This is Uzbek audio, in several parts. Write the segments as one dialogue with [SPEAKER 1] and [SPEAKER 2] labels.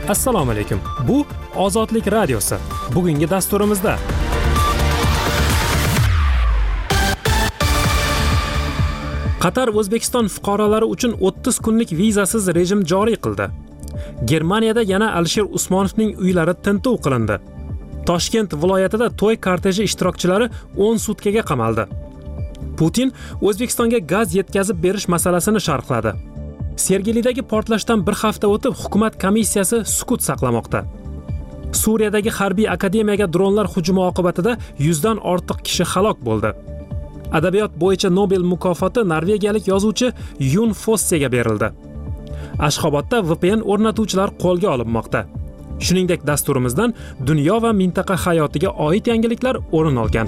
[SPEAKER 1] Assalomu alaykum. Bu Ozodlik radiosi. Bugungi dasturimizda Qatar O'zbekiston fuqarolari uchun 30 kunlik vizasiz rejim joriy qildi. Germaniyada yana Alisher Usmonovning uylari tintuv qilindi. Toshkent viloyatida to'y korteji ishtirokchilari 10 sutkaga qamaldi. Putin O'zbekistonga gaz yetkazib berish masalasini sharhladi. Sergelidagi portlashdan bir hafta o'tib, hukumat komissiyasi sukut saqlamoqda. Suriyadagi harbiy akademiyaga dronlar hujumi oqibatida 100 dan ortiq kishi halok bo'ldi. Adabiyot bo'yicha Nobel mukofoti norvegiyalik yozuvchi Yun Fossega berildi. Ashxobodda VPN o'rnatuvchilar qo'lga olinmoqda. Shuningdek, dasturimizdan dunyo va mintaqa hayotiga oid yangiliklar o'rin olgan.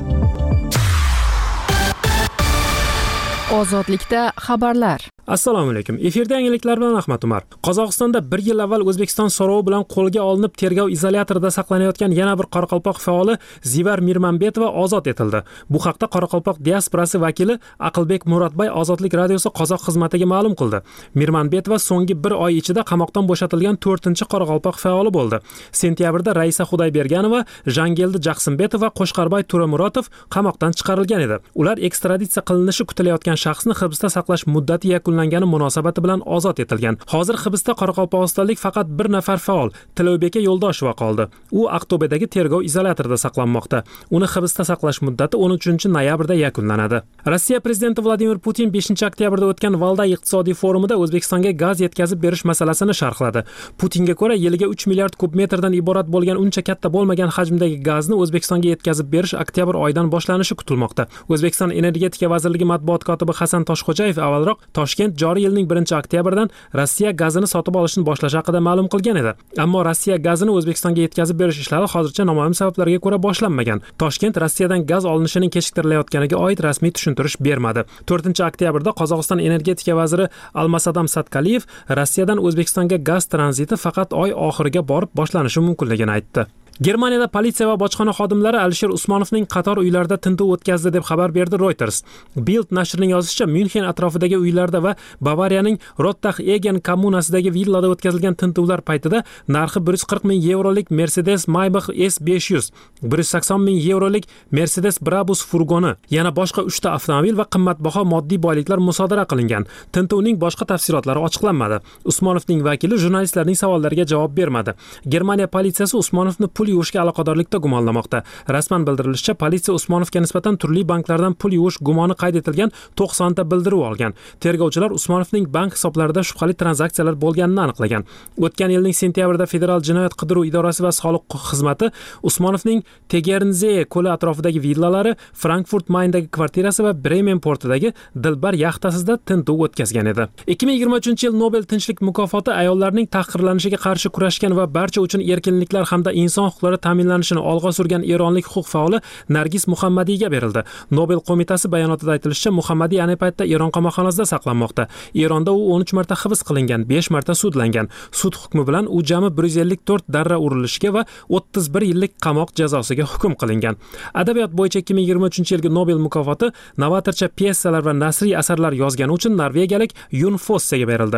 [SPEAKER 2] Ozodlikda xabarlar.
[SPEAKER 1] Assalomu alaykum. Efirda yangiliklar bilan Ahmad Umar. Qozog'istonda 1 yil avval O'zbekiston so'rovi bilan qo'lga olinib tergov izolyatorida saqlanayotgan yana bir Qoraqalpoq faoli Zivar Mirmanbetova ozod etildi. Bu haqda Qoraqalpoq diasporasi vakili Aqlbek Muratbay Ozodlik radiosi qozoq xizmatiga ma'lum qildi. Mirmanbetova so'nggi 1 oy ichida qamoqdan bo'shatilgan 4-Qoraqalpoq faoli bo'ldi. Sentyabrda Raisa Xudoyberganova, Jangeldi Jaqsimbetov va Qo'shqarbay Turamurotov qamoqdan chiqarilgan edi. Ular ekstraditsiya qilinishi kutilayotgan shaxsni hibsda saqlash muddati yakunlangani munosabati bilan ozod etilgan. Hozir hibsda qoraqalpog'istonlik faqat bir nafar faol, Tilobeka Yo'ldosheva qoldi. U Aqto'bedagi tergov izolyatorida saqlanmoqda. Uni hibsda saqlash muddati 13-noyabrda yakunlanadi. Rossiya prezidenti Vladimir Putin 5-oktyabrda o'tgan Valday iqtisodiy forumida O'zbekistonga gaz yetkazib berish masalasini sharhladi. Putinga ko'ra, yiliga 3 milliard kub metrdan iborat bo'lgan uncha katta bo'lmagan hajmdagi gazni O'zbekistonga yetkazib berish oktyabr oyidan boshlanishi kutilmoqda. O'zbekiston energetika vazirligi matbuot kotibi Hasan Toshxo'jayev avvalroq Toshkent joriy yilning 1-oktyabridan Rossiya gazini sotib olishni boshlash haqida ma'lum qilgan edi. Ammo Rossiya gazini O'zbekistonga yetkazib berish ishlari hozircha noma'lum sabablarga ko'ra boshlanmagan. Toshkent Rossiyadan gaz olinishining kechiktirilayotganiga oid rasmiy tushuntirish bermadi. 4-oktyabrda Qozog'iston energetika vaziri Almasadam Satqaliyev Rossiyadan O'zbekistonga gaz tranziti faqat oy oxiriga borib boshlanishi mumkinligini aytdi. Germaniyada politsiya va bojxona xodimlari Alisher Usmonovning qator uylarda tintuv o'tkazdi deb xabar berdi Reuters. Bild nashrining yozishicha, München atrofidagi uylarda va Bavariyaning Rottach-Egen kommunasidagi villada o'tkazilgan tintuvlar paytida narxi 140 ming yevrolik Mercedes Maybach S500, 180 ming yevrolik Mercedes Brabus furgoni, yana boshqa 3 ta avtomobil va qimmatbaho moddiy boyliklar musodara qilingan. Tintuvning boshqa tafsilotlari ochiqlanmadi. Usmonovning vakili jurnalistlarning savollariga javob bermadi. Germaniya politsiyasi Usmonovni pul yuvishga aloqadorlikda gumonlamoqda. Rasman bildirilishicha, politsiya Usmonovga nisbatan turli banklardan pul yuvish gumoni qayd etilgan 90 ta bildiruv olgan. Tergovchilar Usmonovning bank hisoblarida shubhali tranzaksiyalar bo'lganini aniqlagan. O'tgan yilning sentyabrida Federal jinoyat qidiruv idorasi va soliq xizmati Usmonovning Tegernzee ko'li atrofidagi villalari, Frankfurt Mayndagi kvartirasi va Bremen portidagi Dilbar yaxtasida tintuv o'tkazgan edi. 2023-yil Nobel tinchlik mukofoti ayollarning tahqirlanishiga qarshi kurashgan va barcha uchun erkinliklar hamda inson huquqlari ta'minlanishini olg'a surgan eronlik huquq faoli Nargis Muhammadiyga berildi. Nobel qo'mitasi bayonotida aytilishicha, Muhammadiy ayni paytda Eron qamoqxonasida saqlanmoqda. Eronda u 13 marta hibs qilingan, 5 marta sudlangan. Sud hukmi bilan u jami 154 darra urilishiga va 31 yillik qamoq jazosiga hukm qilingan. Adabiyot bo'yicha 2023-yilgi Nobel mukofoti novatorcha pyesalar va nasriy asarlar yozgani uchun norvegiyalik Yun Fossega berildi.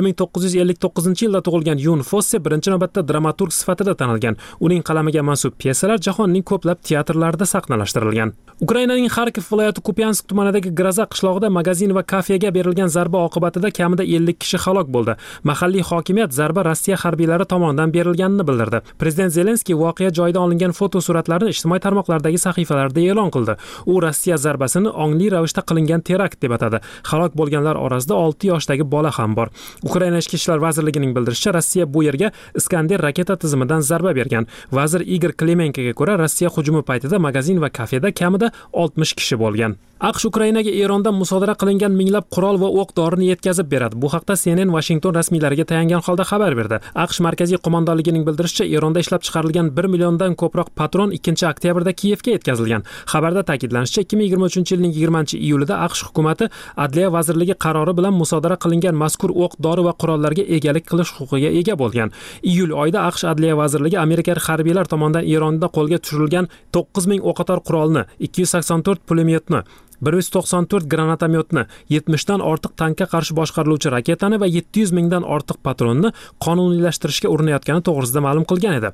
[SPEAKER 1] 1959-yilda tug'ilgan Yun Fosse birinchi navbatda dramaturg sifatida tanilgan. Uning qalamiga mansub pyesalar jahonning ko'plab teatrlarida sahnalashtirilgan. Ukrainaning Xarkov viloyati Kupiansk tumanidagi Graza qishlog'ida magazin va kafega berilgan zarba oqibatida kamida 50 kishi halok bo'ldi. Mahalliy hokimiyat zarba Rossiya harbiylari tomonidan berilganini bildirdi. Prezident Zelenskiy voqea joyida olingan fotosuratlarni ijtimoiy tarmoqlardagi sahifalarida e'lon qildi. U Rossiya zarbasini ongli ravishda qilingan terakt deb atadi. Halok bo'lganlar orasida 6 yoshdagi bola ham bor. Ukraina Ichki ishlar vazirligining bildirishicha, Rossiya bu yerga Iskander raketa tizimidan zarba bergan. Vazir Igor Klemenkoga ko'ra, Rossiya hujumi paytida magazin va kafeda kamida 60 kishi bo'lgan. AQSh Ukrainaga Erondan musodara qilingan minglab qurol va o'q-dorini yetkazib beradi. Bu haqda CNN Washington rasmiylariga tayangan holda xabar berdi. AQSh markaziy qo'mondonligining bildirishicha, Eronda ishlab chiqarilgan 1 milliondan ko'proq patron 2-oktyabrda Kiyevga yetkazilgan. Xabarda ta'kidlanishicha, 2023-yilning 20-iyulida AQSh hukumatı Adliya vazirligi qarori bilan musodara qilingan mazkur o'q-dori va qurollarga egalik qilish huquqiga ega bo'lgan. Iyul oyida AQSh Adliya vazirligi amerikalik harbiylar tomonidan Eronda qo'lga tushirilgan 9000 o'qotar qurolni, 284 pulemyotni, 194 granatomyotni, 70 dan ortiq tankka qarshi boshqariluvchi raketani va 700 mingdan ortiq patronni qonuniylashtirishga urinayotgani to'g'risida ma'lum qilgan edi.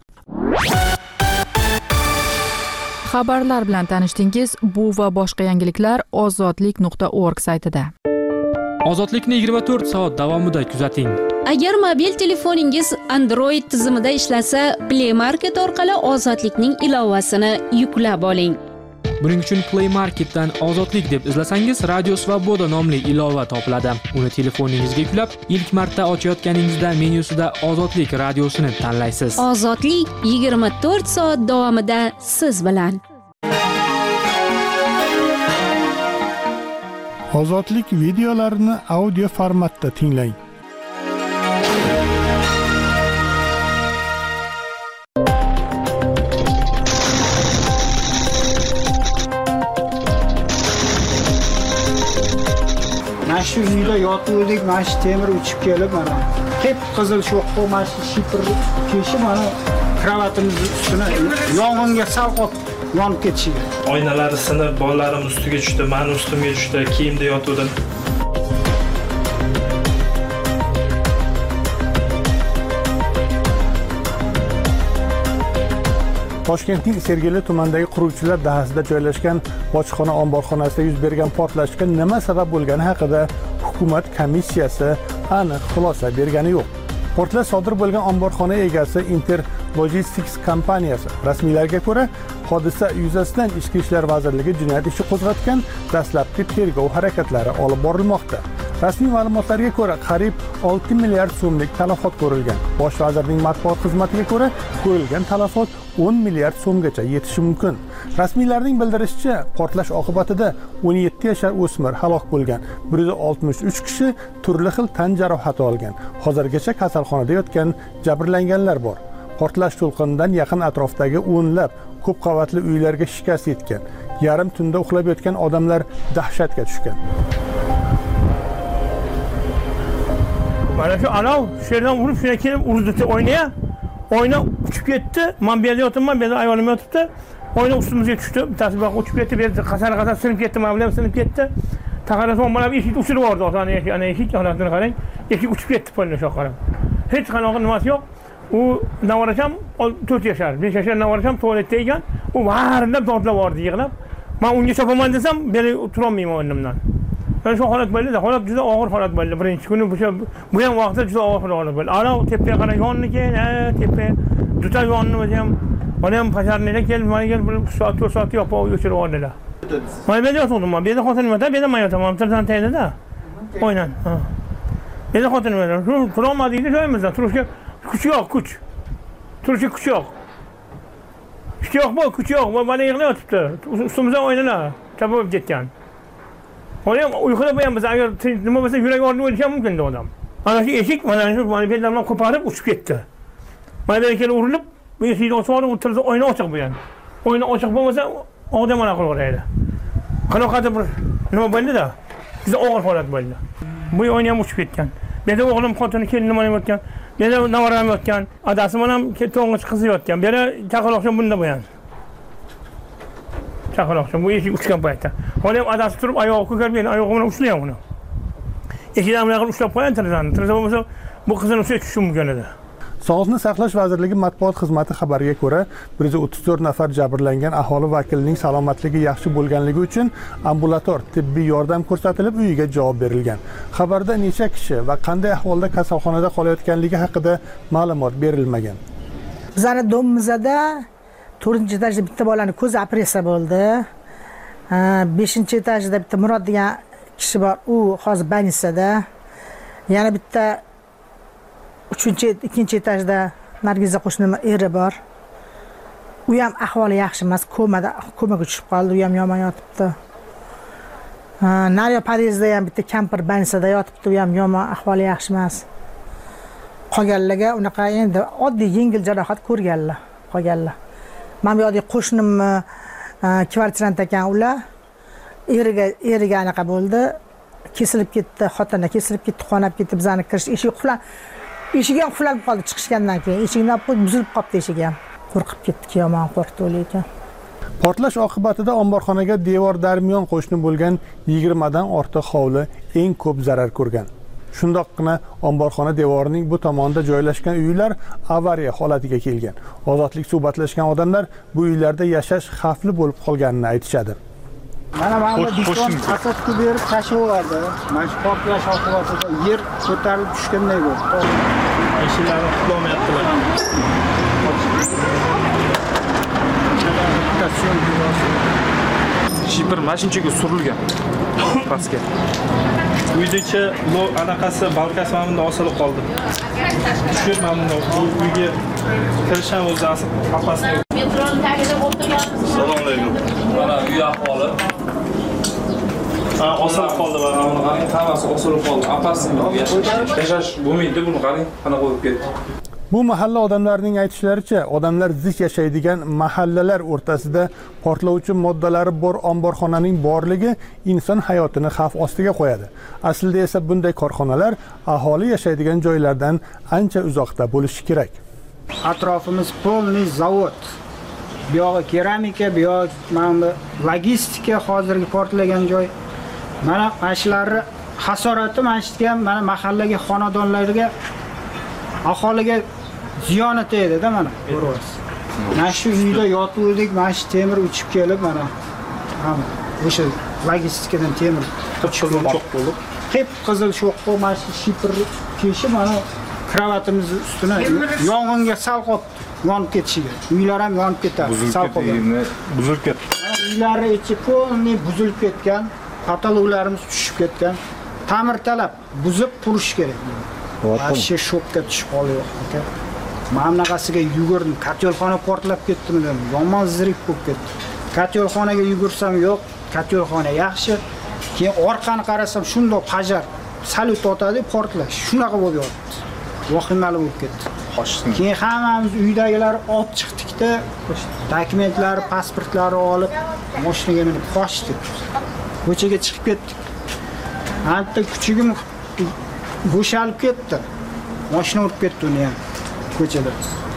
[SPEAKER 2] Xabarlar bilan tanishdingiz. Bu va boshqa yangiliklar ozodlik.org saytida.
[SPEAKER 1] Ozodlikni 24 soat davomida kuzating.
[SPEAKER 3] Agar mobil telefoningiz Android tizimida ishlasa, Play Market orqali Ozodlikning ilovasini yuklab oling.
[SPEAKER 1] Buning uchun Play Marketdan Ozodlik deb izlasangiz, Radio Svoboda nomli ilova topiladi. Uni telefoningizga yuklab, ilk marta ochayotganingizda menyusida Ozodlik radiosini tanlaysiz.
[SPEAKER 3] Ozodlik 24 soat davomida siz bilan.
[SPEAKER 4] Ozodlik videolarini audio formatda tinglang.
[SPEAKER 5] Mana shu uyda yotuvdik, mana shu temir uchib kelib, mana hep qizil sho'qqa, mana shu shipir keshi mana kravatimizning ustuna yong'inga sal qolib yonib ketishiga.
[SPEAKER 6] Oynalari sinib, bolalarim ustiga tushdi, meni ustimga tushdi, kiyimda yotuvdim.
[SPEAKER 4] Toshkentning Sergeli tumanidagi quruvchilar dahasida joylashgan bojxona omborxonasida yuz bergan portlashga nima sabab bo'lgani haqida hukumat komissiyasi aniq xulosa bergani yo'q. Portlash sodir bo'lgan omborxona egasi Inter Logistics kompaniyasi rasmiylarga ko'ra, hodisa yuzasidan Ichki ishlar vazirligi jinoyat ishi qo'zg'atgan, dastlabki tergov harakatlari olib borilmoqda. Rasmiy ma'lumotlarga ko'ra, qariyb 6 milliard so'mlik talafot ko'rilgan. Bosh vazirning matbuot xizmatiga ko'ra, ko'rilgan talafot 10 milliard so'mgacha yetishi mumkin. Rasmiylarning bildirishicha, portlash oqibatida 17 yashar o'smir halok bo'lgan, 163 kishi turli xil tan jarohati olgan. Hozirgacha kasalxonada yotgan jabrlanganlar bor. Portlash to'lqinidan yaqin atrofdagi o'nlab ko'p qavatli uylarga shikast yetgan. Yarim tunda uxlab yotgan odamlar dahshatga tushgan.
[SPEAKER 7] Mana shu anov sherdan urib shuna kelib urdi o'ynaya. Oyna uchib ketdi. Men bu yerda yotibman, bu yerda ayolim yotibdi. Oyna ustimizga tushdi. Bittasi bu uchib ketdi, bu yerda qasar sinib ketdi, men bilan sinib ketdi. Taqarason mana bu eshik uchirib yubordi, ana eshik holatini qarang. Eshik uchib ketdi polni shoqarib. Hech qanaqa nimasi yo'q. U navaracham 4 yashar, 5 yashar navaracham tualetda ekan. U varilab dodlab bordi, yig'lab. Men unga chopaman desam, beri tura olmayman o'rnimdan. Ben şu holat belli de, holat juda og'ir holat belli. Birinchi kuni bu ham vaqtda juda og'ir holat belli. Ana tepaga qarab yonniki, tepa juda yonnimi ham. Mana ham pasharnilar kelib, mana kelib 1 soat 4 soat yo'q, o'chirib oldilar. Mana bu yerda yotdim men. Bu yerda xotinim yotar, bu yerda men yotaman. Tildan tayda. O'ynan. Bu yerda xotinim yotar. Shu tura olmadingda joyimizdan turishga kuch yo'q, kuch. Turishga kuch yo'q. Kuch yo'q bu, kuch yo'q. Mana yig'layotibdi. Ustimizdan o'ynalar. Chapib ketgan. Ona uyquda bo'lgan biz agar nima bo'lsa yurak orni o'lishi ham mumkin odam. Mana shu eshik mana shu beldan qo'parib uchib ketdi. Mana bu kelib urilib, bu eshikni ochib olib, o'tirsa oyna ochiq bo'lgan. Oyna ochiq bo'lmasa odam mana qilaveradi. Qanaqadir bir nima bo'ldi-da, juda og'ir holat bo'ldi. Bu oyna ham uchib ketgan. Bu yerda o'g'lim xotini kelinim ham yotgan. Bu yerda navaram yotgan. Adasi ham to'ng'ich qizi yotgan. Bu yerda chaqaloqcha bunda bo'lgan. Chaqaloqcha bu eshik uchgan paytda. Hali ham adasi turib oyog'i ko'kargan, oyog'i bilan ushlagan uni. Eshikdan bilan ushlab qo'ygan tirzani. Tirza bo'lmasa bu qizini ustiga tushishi mumkin edi.
[SPEAKER 4] Sog'liqni saqlash vazirligi matbuot xizmati xabariga ko'ra, 134 nafar jabrlangan aholi vakilining salomatligi yaxshi bo'lganligi uchun ambulator tibbiy yordam ko'rsatilib, uyiga javob berilgan. Xabarda necha kishi va qanday ahvolda kasalxonada qolayotganligi haqida ma'lumot berilmagan.
[SPEAKER 8] Bizning domimizda 4-etajda bitta bolaning ko'zi operatsiya bo'ldi. 5-etajda bitta Murod degan kishi bor, u hozir больницада. Yana bitta 2-etajda Nargiza qo'shnim eri bor. U ham ahvoli yaxshi emas, komaga tushib qoldi, u ham yomon yotibdi. Naryo podyezdda ham bitta kampir больницада yotibdi, u ham yomon, ahvoli yaxshi emas. Qolganlarga unaqa endi oddiy yengil jarohat ko'rganlar, qolganlar. Men bu yerda qo'shnim kvartirant ekan, ular eriga anaqa bo'ldi, kesilib ketdi, xotini kesilib ketdi, qonab ketdi, bizani kirish eshigi ham qulab qoldi chiqishgandan keyin. Eshigini buzilib qoldi eshigi ham. Qo'rqib ketdik, yomon qo'rqdi lekin.
[SPEAKER 4] Portlash oqibatida omborxonaga devor darmiyon qo'shni bo'lgan 20 dan ortiq hovli eng ko'p zarar ko'rgan. Shundoqqina omborxona devorining bu tomonda joylashgan uylar avariya holatiga kelgan. Ozodlik suhbatlashgan odamlar bu uylarda yashash xavfli bo'lib qolganini aytishadi.
[SPEAKER 5] Mana beton asatga berib tashlaverdi. Mana shu portlash oqibatida yer ko'tarilib tushganday bo'ldi.
[SPEAKER 6] Eshiklarni qulolmayaptilar.
[SPEAKER 9] Shipr mashinchaga surilgan. Pastga.
[SPEAKER 6] Uydacha anaqasi balkasi mana bunda osilib qoldi. Tushib mana bu uyga kirisham o'zi asl apasini.
[SPEAKER 10] Metroning tagida o'tirganmiz.
[SPEAKER 6] Salom alaykum.
[SPEAKER 9] Mana uy ahvoli.
[SPEAKER 6] Osilib qoldi mana buni qarang,
[SPEAKER 9] hammasi osilib qoldi. Apasini yashash bo'lmaydi, buni qarang, qanaqa bo'lib ketdi.
[SPEAKER 4] Bu mahalla odamlarining aytishlaricha, odamlar zich yashaydigan mahallalar o'rtasida portlovchi moddalari bor omborxonaning borligi inson hayotini xavf ostiga qo'yadi. Aslida esa bunday korxonalar aholi yashaydigan joylardan ancha uzoqda bo'lishi kerak.
[SPEAKER 5] Atrofimiz polniy zavod. Bu yog'i keramika, bu yog'i mana logistika hozirgi portlagan joy. Mana ashlarni hasorati mashitgan mana mahallaga xonadonlarga aholiga ziyoni tegdi-da mana ko'ryapsiz. Mana shu uyda yotuvdik, mana shu temir uchib kelib mana o'sha logistikadan temir
[SPEAKER 6] qizil sho'q bo'lib,
[SPEAKER 5] qip qizil sho'q mana shu shipr keshi mana kravatimiz ustuna yong'inga sal qolib yonib ketishiga. Uylar ham yonib ketadi, sal qolgan.
[SPEAKER 9] Buzilib ketdi.
[SPEAKER 5] Uylari ichi polniy buzilib ketgan, patologlarimiz tushib ketgan. Ta'mirtalab buzib qurish kerak. Vaqti shokka tushib qolyapti. Mana bunaqasiga yugurdim, katyolxona portlab ketdimi dedim. Yomon zirik bo'lib ketdi. Katyolxonaga yugursam yo'q, katyolxona yaxshi. Keyin orqani qarasam shundoq pajar, salut otadi, portlash. Shunaqa bo'lib yotdi. Vahimali bo'lib ketdi. Keyin hammamiz uydagilar olib chiqdik-da, dokumentlari, pasportlari olib, mashinaga minib qochdik. Ko'chaga chiqib ketdik. Hatto kuchugim bo'shalib ketdi. Mashina urib ketdi uni ham ko'chada.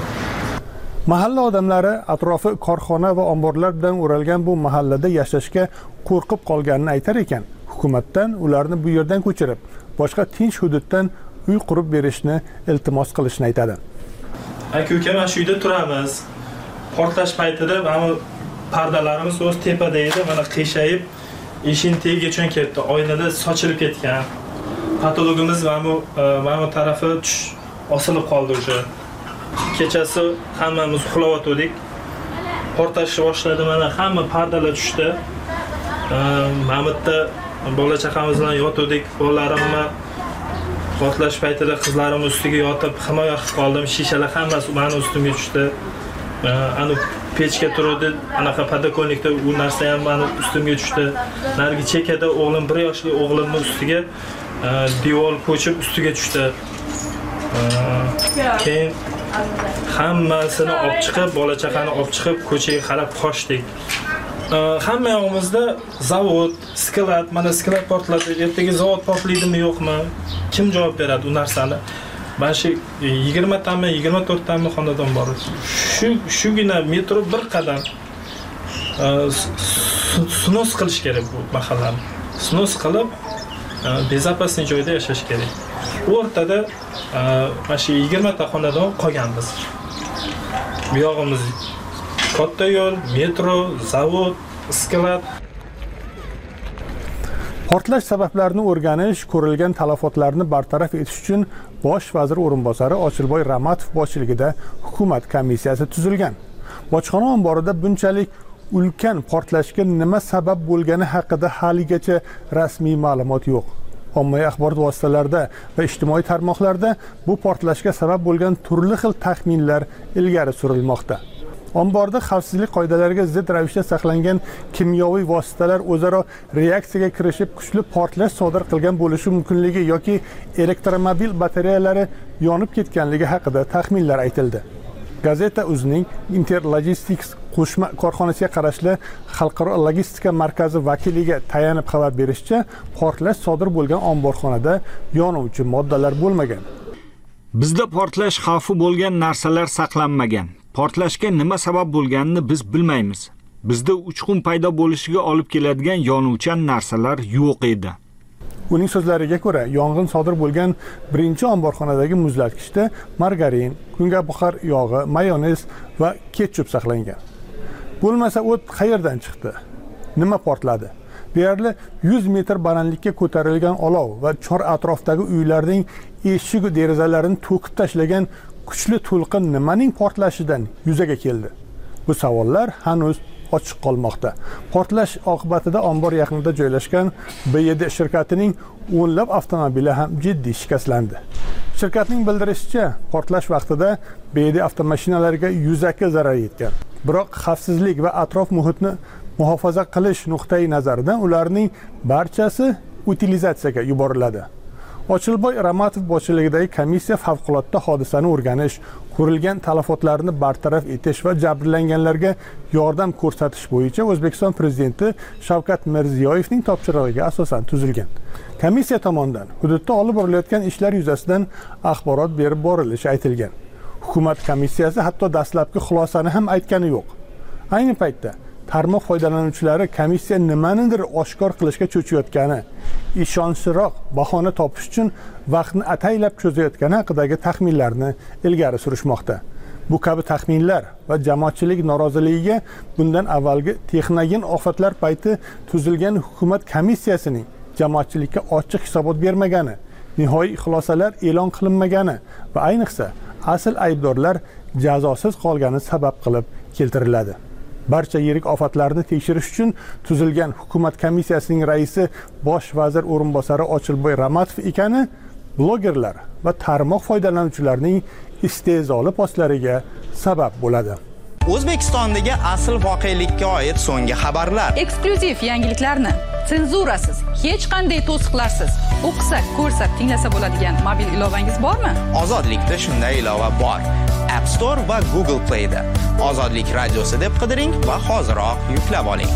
[SPEAKER 4] Mahalla odamlari atrofi korxona va omborlar bilan o'ralgan bu mahallada yashashga qo'rqib qolganini aytar ekan, hukumatdan ularni bu yerdan ko'chirib, boshqa tinch hududdan uy qurib berishni iltimos qilishni aytadi.
[SPEAKER 6] Aka-uka mana shu uyda turamiz. Portlash paytida mana pardalarimiz o'z tepada edi, mana qiyshayib, eshikning tagigacha ketdi. Oynada sochilib ketgan. Patologimiz mana bu tarafi osilib qoldi o'sha. Kechasi hammamiz uxlayotgandik. Portlashni boshladi, mana hamma pardalar tushdi. Mana bu yerda bola chaqamiz bilan yotgandik. Bolalarimni portlash paytida qizlarim ustiga yotib himoya qilib qoldim. Shishalar hammasi meni ustimga tushdi. Ani pechga turdi, anaqa podokонникda u narsa ham meni ustimga tushdi. Narigi chekada o'g'lim 1 yoshli o'g'limning ustiga devor ko'chib ustiga tushdi. Keyin hammasini olib chiqib, bola chaqani olib chiqib ko'chaga qarab qochdik. Hamma yog'imizda zavod, sklad, mana sklad portladi. Ertaga zavod portlaydimi yo'qmi? Kim javob beradi u narsani? Mana shu 20 tami, 24 tami xonadon bor. Shugina metro bir qadam snos qilish kerak bu mahallani. Snos qilib bezopasniy joyda yashash kerak. O'rtada mana shu 20 ta xonadon qolganmiz. Bu yog'imiz katta yo'l, metro, zavod, sklad.
[SPEAKER 4] Portlash sabablarini o'rganish, ko'rilgan talafotlarni bartaraf etish uchun Bosh vazir o'rinbosari Ochilboy Ramatov boshchiligida hukumat komissiyasi tuzilgan. Bojxona omborida bunchalik ulkan portlashga nima sabab bo'lgani haqida haligacha rasmiy ma'lumot yo'q. Ommaviy axborot vositalarida va ijtimoiy tarmoqlarda bu portlashga sabab bo'lgan turli xil taxminlar ilgari surilmoqda. Omborda xavfsizlik qoidalariga zid ravishda saqlangan kimyoviy vositalar o'zaro reaksiyaga kirishib kuchli portlash sodir qilgan bo'lishi mumkinligi yoki elektromobil batareyalari yonib ketganligi haqida taxminlar aytildi. Gazeta o'zining Interlogistics qo'shma korxonasiga qarashli Xalqaro logistika markazi vakiliga tayanib xabar berishicha, portlash sodir bo'lgan omborxonada yonuvchi moddalar bo'lmagan.
[SPEAKER 11] Bizda portlash xavfi bo'lgan narsalar saqlanmagan. Portlashga nima sabab bo'lganini biz bilmaymiz. bizda uchqun paydo bo'lishiga olib keladigan yonuvchan narsalar yo'q edi.
[SPEAKER 4] Uning so'zlariga ko'ra, yong'in sodir bo'lgan birinchi omborxonadagi muzlatkichda margarin, kungaboqar yog'i, mayonez va ketchup saqlangan. Bo'lmasa o't qayerdan chiqdi? Nima portladi? Deyarli 100 metr balandlikka ko'tarilgan olov va chor atrofdagi uylarning eshik va derazalarini to'kib tashlagan kuchli to'lqin nimaning portlashidan yuzaga keldi? Bu savollar hanuz ochiq qolmoqda. Portlash oqibatida ombor yaqinida joylashgan B7 shirkatining o'nlab avtomobili ham jiddiy shikastlandi. Shirkatning bildirishicha, portlash vaqtida B7 avtomashinalariga yuzaki zarar yetgan. Biroq xavfsizlik va atrof muhitni muhofaza qilish nuqtai nazaridan ularning barchasi utilizatsiyaga yuboriladi. Ochilboy Ramatov boshchiligidagi komissiya favqulodda hodisani o'rganish, ko'rilgan talafotlarni bartaraf etish va jabrlanganlarga yordam ko'rsatish bo'yicha O'zbekiston prezidenti Shavkat Mirziyoyevning topshirig'iga asosan tuzilgan. Komissiya tomonidan hududda olib borilayotgan ishlar yuzasidan axborot berib borilishi aytilgan. Hukumat komissiyasi hatto dastlabki xulosani ham aytgani yo'q. Ayni paytda tarmoq foydalanuvchilari komissiya nimanidir oshkor qilishga cho'chiyotgani, ishonchliroq bahona topish uchun vaqtni ataylab cho'zayotgani haqidagi taxminlarni ilgari surishmoqda. Bu kabi taxminlar va jamoatchilik noroziligiga bundan avvalgi texnogen ofatlar payti tuzilgan hukumat komissiyasining jamoatchilikka ochiq hisobot bermagani, nihoyiy xulosalar e'lon qilinmagani va ayniqsa asl aybdorlar jazosiz qolgani sabab qilib keltiriladi. Barcha yirik ofatlarni tekshirish uchun tuzilgan hukumat komissiyasining raisi bosh vazir o'rinbosari Ochilboy Ramatov ekani blogerlar va tarmoq foydalanuvchilarining istehzoli postlariga sabab bo'ladi.
[SPEAKER 12] O'zbekistondagi asl voqelikka oid so'nggi xabarlar,
[SPEAKER 2] eksklyuziv yangiliklarni senzurasiz, hech qanday to'siqlarsiz o'qisa, ko'rsa, tinglasa bo'ladigan mobil ilovangiz bormi?
[SPEAKER 12] Ozodlikda shunday ilova bor. App Store va Google Play da Ozodlik radiosi deb qidiring va hoziroq yuklab oling.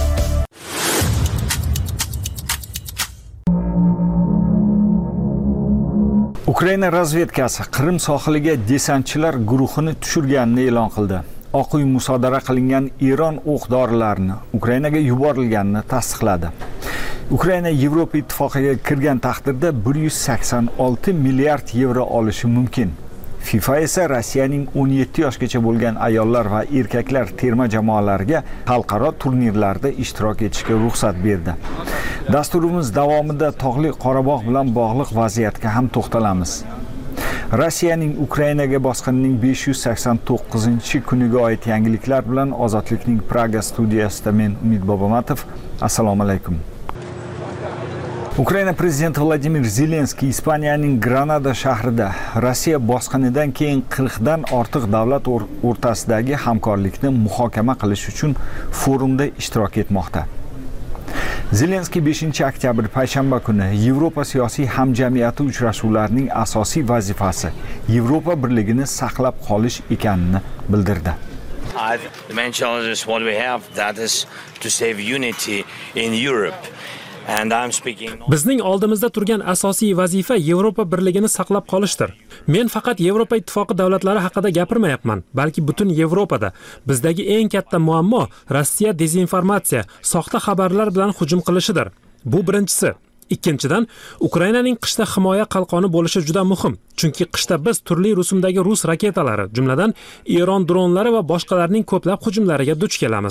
[SPEAKER 11] Ukraina razvedkasi Qrim sohiliga desantchilar guruhini tushirganini e'lon qildi. Oq uy musodara qilingan Eron o'q-dorilarini Ukrainaga yuborilganini tasdiqladi. Ukraina Yevropa ittifoqiga kirgan taqdirda 186 milliard yevro olishi mumkin. FIFA esa Rossiyaning 17 yoshgacha bo'lgan ayollar va erkaklar terma jamoalariga xalqaro turnirlarda ishtirok etishga ruxsat berdi. Dasturimiz davomida Tog'li Qorabog' bilan bog'liq vaziyatga ham to'xtalamiz. Rossiyaning Ukrainaga bosqinining 589-kuniga oid yangiliklar bilan Ozodlikning Praga studiyasida men Umid Bobomatov. Assalomu alaykum. Ukraina prezidenti Vladimir Zelenskiy Ispaniyaning Granada shahrida Rossiya bosqinidan keyin 40 dan ortiq davlat o'rtasidagi hamkorlikni muhokama qilish uchun forumda ishtirok etmoqda. Zelenskiy 5-oktyabr payshanba kuni Yevropa siyosiy hamjamiyati uchrashuvlarining asosiy vazifasi Yevropa birligini saqlab qolish ekanini bildirdi.
[SPEAKER 13] The main challenge is what we have, that is to save unity in Europe.
[SPEAKER 1] Bizning oldimizda turgan asosiy vazifa Yevropa birligini saqlab qolishdir. Men faqat Yevropa ittifoqi davlatlari haqida gapirmayapman, balki butun Yevropada bizdagi eng katta muammo Rossiya dezinformatsiya, soxta xabarlar bilan hujum qilishidir. Bu birinchisi. Ikkinchidan, Ukrainaning qishda himoya qalqoni bo'lishi juda muhim. Chunki qishda biz turli rusumdagi rus raketalari, jumladan Eron dronlari va boshqalarning ko'plab hujumlariga duch kelamiz.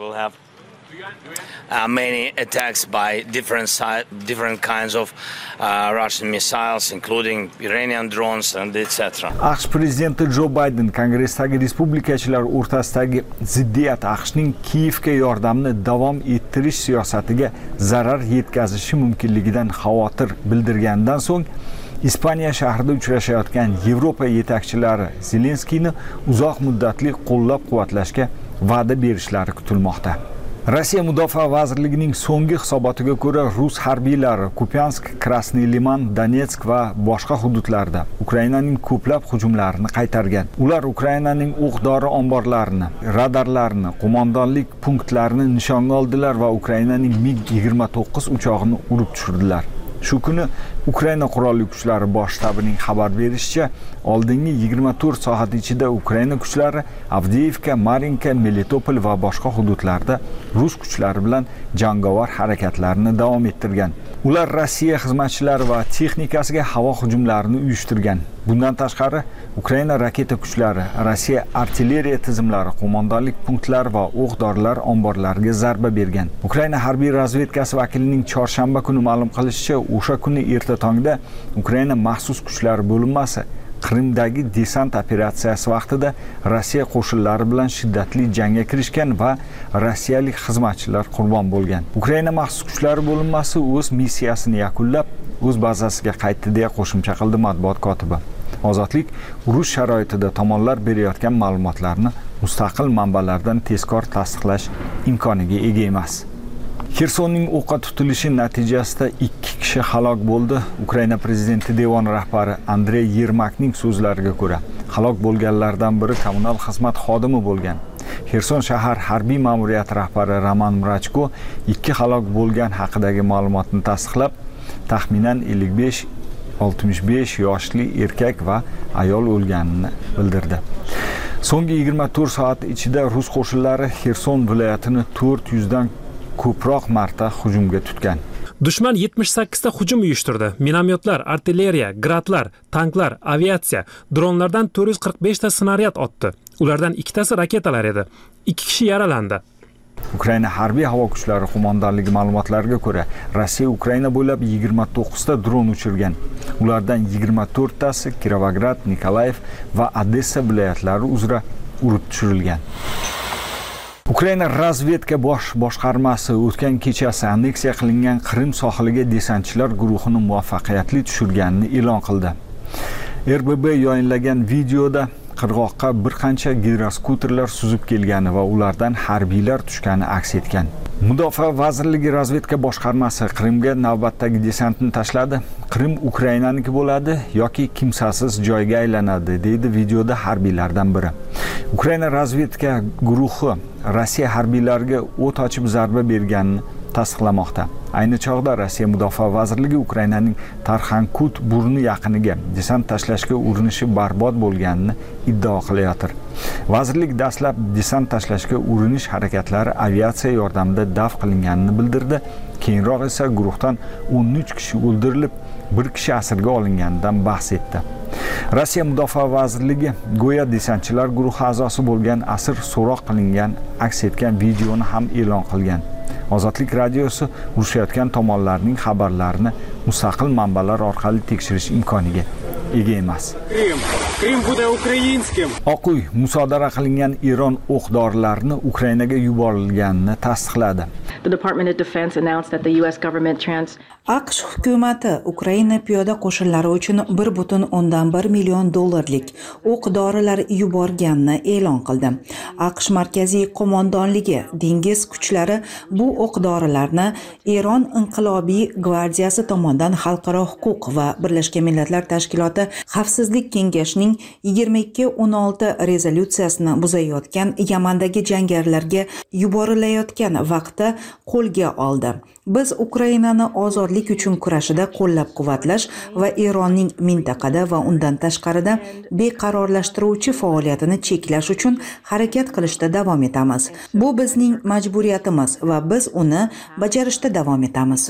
[SPEAKER 13] Many attacks by different kinds of Russian missiles, including Iranian drones and etc.
[SPEAKER 11] AQSh prezidenti Jo Bayden Kongressdagi respublikachilar o'rtasidagi ziddiyat AQShning Kiyevga yordamni davom ettirish siyosatiga zarar yetkazishi mumkinligidan xavotir bildirgandan so'ng Ispaniya shahrida uchrashayotgan Yevropa yetakchilari Zelenskiyni uzoq muddatli qo'llab-quvvatlashga va'da berishlari kutilmoqda. Rossiya Mudofaa vazirligining so'nggi hisobotiga ko'ra, rus harbiylari Kupiansk, Krasny Liman, Donetsk va boshqa hududlarda Ukrainaning ko'plab hujumlarini qaytargan. Ular Ukrainaning o'q-dori omborlarini, radarlarini, qo'mondonlik punktlarini nishonga oldilar va Ukrainaning MiG-29 uchog'ini urib tushirdilar. Shu kuni Ukraina qurolli kuchlari bosh shtabining xabar berishicha, oldingi 24 soat ichida Ukraina kuchlari Avdiivka, Marinka, Melitopol va boshqa hududlarda rus kuchlari bilan jangovar harakatlarini davom ettirgan. Ular Rossiya xizmatchilari va texnikasiga havo hujumlarini uyushtirgan. Bundan tashqari, Ukraina raketa kuchlari Rossiya artilleriya tizimlari, qo'mondonlik punktlari va o'q-dorilar omborlariga zarba bergan. Ukraina harbiy razvedkasi vakilining chorshanba kuni ma'lum qilishicha, o'sha kuni erta tongda Ukraina maxsus kuchlari bo'linmasi Qrimdagi desant operatsiyasi vaqtida Rossiya qo'shinlari bilan shiddatli jangga kirishgan va rossiyalik xizmatchilar qurbon bo'lgan. Ukraina maxsus kuchlari bo'linmasi o'z missiyasini yakunlab, o'z bazasiga qaytdi deya qo'shimcha qildi matbuot kotibi. Ozodlik urush sharoitida tomonlar berayotgan ma'lumotlarni mustaqil manbalardan tezkor tasdiqlash imkoniga ega emas. Xersonning o'qqa tutilishi natijasida 2 kishi halok bo'ldi. Ukraina prezidenti devon rahbari Andrey Yermakning so'zlariga ko'ra, halok bo'lganlardan biri kommunal xizmat xodimi bo'lgan. Xerson shahar harbiy ma'muriyati rahbari Roman Mrachko 2 halok bo'lgan haqidagi ma'lumotni tasdiqlab, taxminan 55-65 yoshli erkak va ayol o'lganini bildirdi. So'nggi 24 soat ichida rus qo'shinlari Xerson viloyatini 400 dan ko'proq marta hujumga tutgan.
[SPEAKER 1] Dushman 78 ta hujum uyushtirdi. Minomyotlar, artilleriya, gradlar, tanklar, aviatsiya, dronlardan 445 ta snaryad otdi. Ulardan 2 tasi raketalar edi. 2 kishi yaralandi.
[SPEAKER 11] Ukraina harbiy havo kuchlari qo'mondonligi ma'lumotlariga ko'ra, Rossiya Ukraina bo'ylab 29 ta dron uchirgan. Ulardan 24 tasi Kirovograd, Nikolayev va Odessa viloyatlari uzra urib tushirilgan. Ukraina razvedka boshqarmasi o'tgan kechasi anneksiya qilingan Qrim sohiliga desantchilar guruhini muvaffaqiyatli tushirganini e'lon qildi. RBB yayinlagan videoda qirg'oqqa bir qancha giroskuterlar suzib kelgani va ulardan harbiylar tushgani aks etgan. Mudofaa vazirligi razvedka boshqarmasi Qrimga navbatdagi desantni tashladi. Qrim Ukrainaniki bo'ladi yoki kimsasiz joyga aylanadi, deydi videoda harbiylardan biri. Ukraina razvedka guruhi Rossiya harbiylariga o't ochib zarba berganini tasdiqlamoqda. Ayni chog'da Rossiya Mudofaa vazirligi Ukrainaning Tarxankut burni yaqiniga desant tashlashga urinishi barbod bo'lganini iddao qilayotir. Vazirlik dastlab desant tashlashga urinish harakatlari aviatsiya yordamida daf qilinganini bildirdi. Keyinroq esa guruhdan 13 kishi o'ldirilib, 1 kishi asirga olinganidan bahs etdi. Rossiya Mudofaa vazirligi go'yo desantchilar guruhi a'zosi bo'lgan asir so'roq qilingan aks etgan videoni ham e'lon qilgan. Ozodlik radiosi urushayotgan tomonlarning xabarlarini mustaqil manbalar orqali tekshirish imkoniga ega emas.
[SPEAKER 14] Qrim bude ukrainskim.
[SPEAKER 11] Oq uy musodara qilingan Eron o'q-dorilarini Ukrainaga yuborilganini tasdiqladi.
[SPEAKER 15] The Department of Defense announced that the US government
[SPEAKER 16] AQSh hukumati Ukraina piyoda qo'shinlari uchun 1.1 million dollarlik o'q-dorilar yuborganini e'lon qildi. AQSh markaziy qo'mondonligi dengiz kuchlari bu o'q-dorilarni Eron inqilobiy gvardiyasi tomonidan xalqaro huquq va Birlashgan Millatlar Tashkiloti Xavfsizlik kengashining 2216 rezolyutsiyasini buzayotgan Yamandagi jangarilarga yuborilayotgan vaqtda qo'lga oldi. Biz Ukrainani ozodlik uchun kurashida qo'llab-quvvatlash va Eronning mintaqada va undan tashqarida beqarorlashtiruvchi faoliyatini cheklash uchun harakat qilishda davom etamiz. Bu bizning majburiyatimiz va biz uni bajarishda davom etamiz.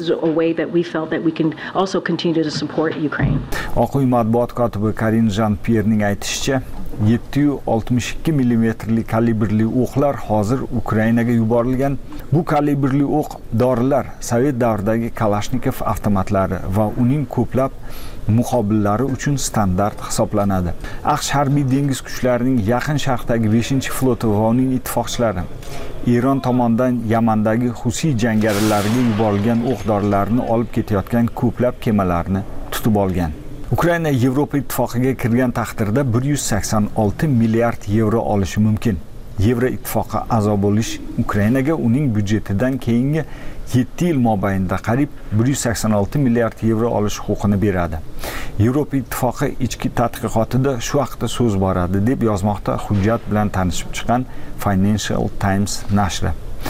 [SPEAKER 11] Oq uy matbuot kotibi Karin Jean-Pierrening aytishicha, 762 mm kalibrli o'qlar hozir Ukrainaga yuborilgan. Bu kalibrli o'q-dorilar Sovet davridagi Kalashnikov avtomatlari va uning ko'plab muqobillari uchun standart hisoblanadi. AQSh harbiy dengiz kuchlarining Yaqin Sharqdagi 5-floti va uning ittifoqchilari Eron tomonidan Yamandagi Husiy jangarilariga yuborilgan o'q-dorilarni olib ketayotgan ko'plab kemalarni tutib olgan. Ukraina Yevropa ittifoqiga kirgan taqdirda 186 milliard yevro olishi mumkin. Yevro ittifoqi a'zo bo'lish Ukrainaga uning byudjetidan keyingi 7 yil mobaynida qariyb 186 milliard yevro olish huquqini beradi. Yevropa ittifoqi ichki tadqiqotida shu haqda so'z boradi deb yozmoqda hujjat bilan tanishib chiqqan Financial Times nashri.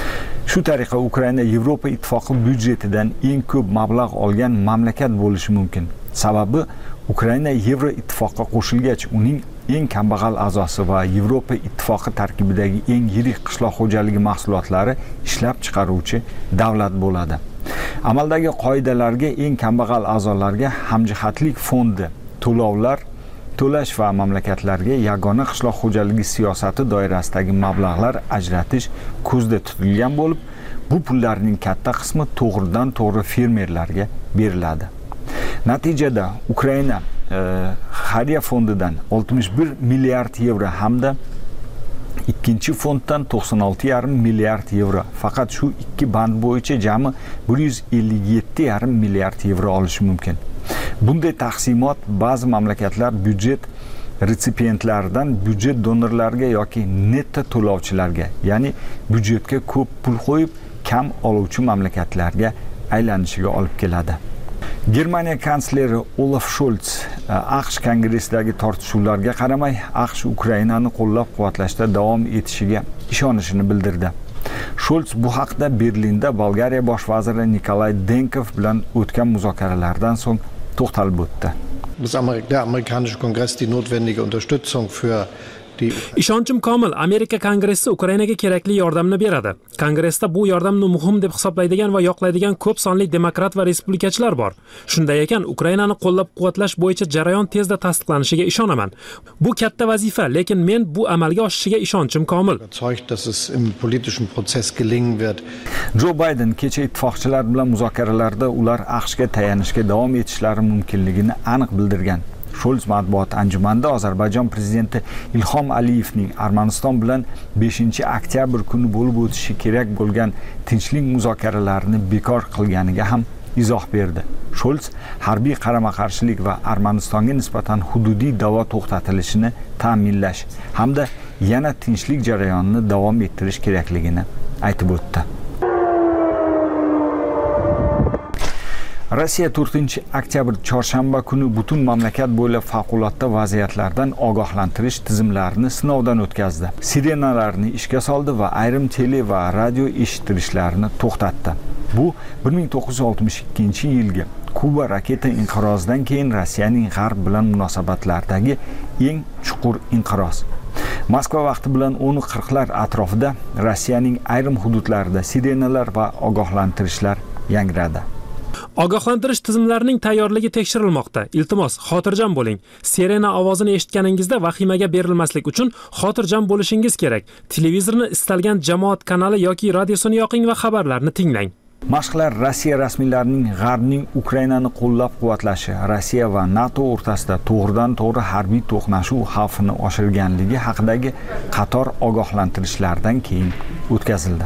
[SPEAKER 11] Shu tariqa Ukraina Yevropa ittifoqi byudjetidan eng ko'p mablag' olgan mamlakat bo'lishi mumkin. Sababi Ukraina Yevro ittifoqqa qo'shilgach, uning eng kambag'al a'zosi va Yevropa ittifoqi tarkibidagi eng yirik qishloq xo'jaligi mahsulotlari ishlab chiqaruvchi davlat bo'ladi. Amaldagi qoidalarga eng kambag'al a'zolarga hamjihatlik fondi to'lovlar to'lash va mamlakatlarga yagona qishloq xo'jaligi siyosati doirasidagi mablag'lar ajratish ko'zda tutilgan bo'lib, bu pullarning katta qismi to'g'ridan-to'g'ri fermerlarga beriladi. Natijada Ukraina Xariya fondidan 61 milliard yevro hamda ikkinchi fonddan 96,5 milliard yevro, faqat shu ikki band bo'yicha jami 157,5 milliard yevro olishi mumkin. Bunday taqsimot ba'zi mamlakatlar byudjet retsipientlaridan byudjet donorlarga yoki netto to'lovchilarga, ya'ni byudjetga ko'p pul qo'yib, kam oluvchi mamlakatlarga aylanishiga olib keladi. Germaniya kansleri Olaf Scholz AQSh kongressidagi tortishuvlarga qaramay, AQSh Ukrainani qo'llab-quvvatlashda davom etishiga ishonishini bildirdi. Scholz bu haqda Berlinda Bolgariya bosh vaziri Nikolay Denkov bilan o'tgan muzokaralardan so'ng to'xtalib o'tdi.
[SPEAKER 17] Der amerikanische Kongress die notwendige Unterstützung für
[SPEAKER 1] Ishonchim komil, Amerika Kongressi Ukrainaga kerakli yordamni beradi. Kongressda bu yordamni muhim deb hisoblaydigan va yoqlaydigan ko'p sonli demokrat va respublikachilar bor. Shunday ekan, Ukrainani qo'llab-quvvatlash bo'yicha jarayon tezda tasdiqlanishiga ishonaman. Bu katta vazifa, lekin men bu amalga oshishiga ishonchim komil.
[SPEAKER 11] Joe Biden kecha ittifoqchilar bilan muzokaralarda ular AQShga tayanishga davom etishlari mumkinligini aniq bildirgan. Scholz matbuot anjumanida Ozarbayjon prezidenti Ilhom Aliyevning Armaniston bilan 5-oktyabr kuni bo'lib o'tishi kerak bo'lgan tinchlik muzokaralarini bekor qilganiga ham izoh berdi. Scholz harbiy qarama-qarshilik va Armanistonga nisbatan hududiy da'vo to'xtatilishini ta'minlash hamda yana tinchlik jarayonini davom ettirish kerakligini aytib o'tdi. Rossiya 4-oktyabr chorshanba kuni butun mamlakat bo'ylab favqulodda vaziyatlardan ogohlantirish tizimlarini sinovdan o'tkazdi. Sirenalarni ishga soldi va ayrim tele va radio eshittirishlarini to'xtatdi. Bu 1962-yilgi Kuba raketa inqirozidan keyin Rossiyaning g'arb bilan munosabatlardagi eng chuqur inqiroz. Moskva vaqti bilan 10:40lar atrofida Rossiyaning ayrim hududlarida sirenalar va ogohlantirishlar yangradi.
[SPEAKER 1] Ogohlantirish tizimlarining tayyorligi tekshirilmoqda. Iltimos, xotirjam bo'ling. Sirena ovozini eshitganingizda vahimaga berilmaslik uchun xotirjam bo'lishingiz kerak. Televizorni istalgan jamoat kanali yoki radiosini yoqing va xabarlarni tinglang.
[SPEAKER 11] Mashqlar Rossiya rasmiylarining G'arbning Ukrainani qo'llab-quvvatlashi, Rossiya va NATO o'rtasida to'g'ridan-to'g'ri harbiy to'qnashuv xavfini oshirganligi haqidagi qator ogohlantirishlardan keyin o'tkazildi.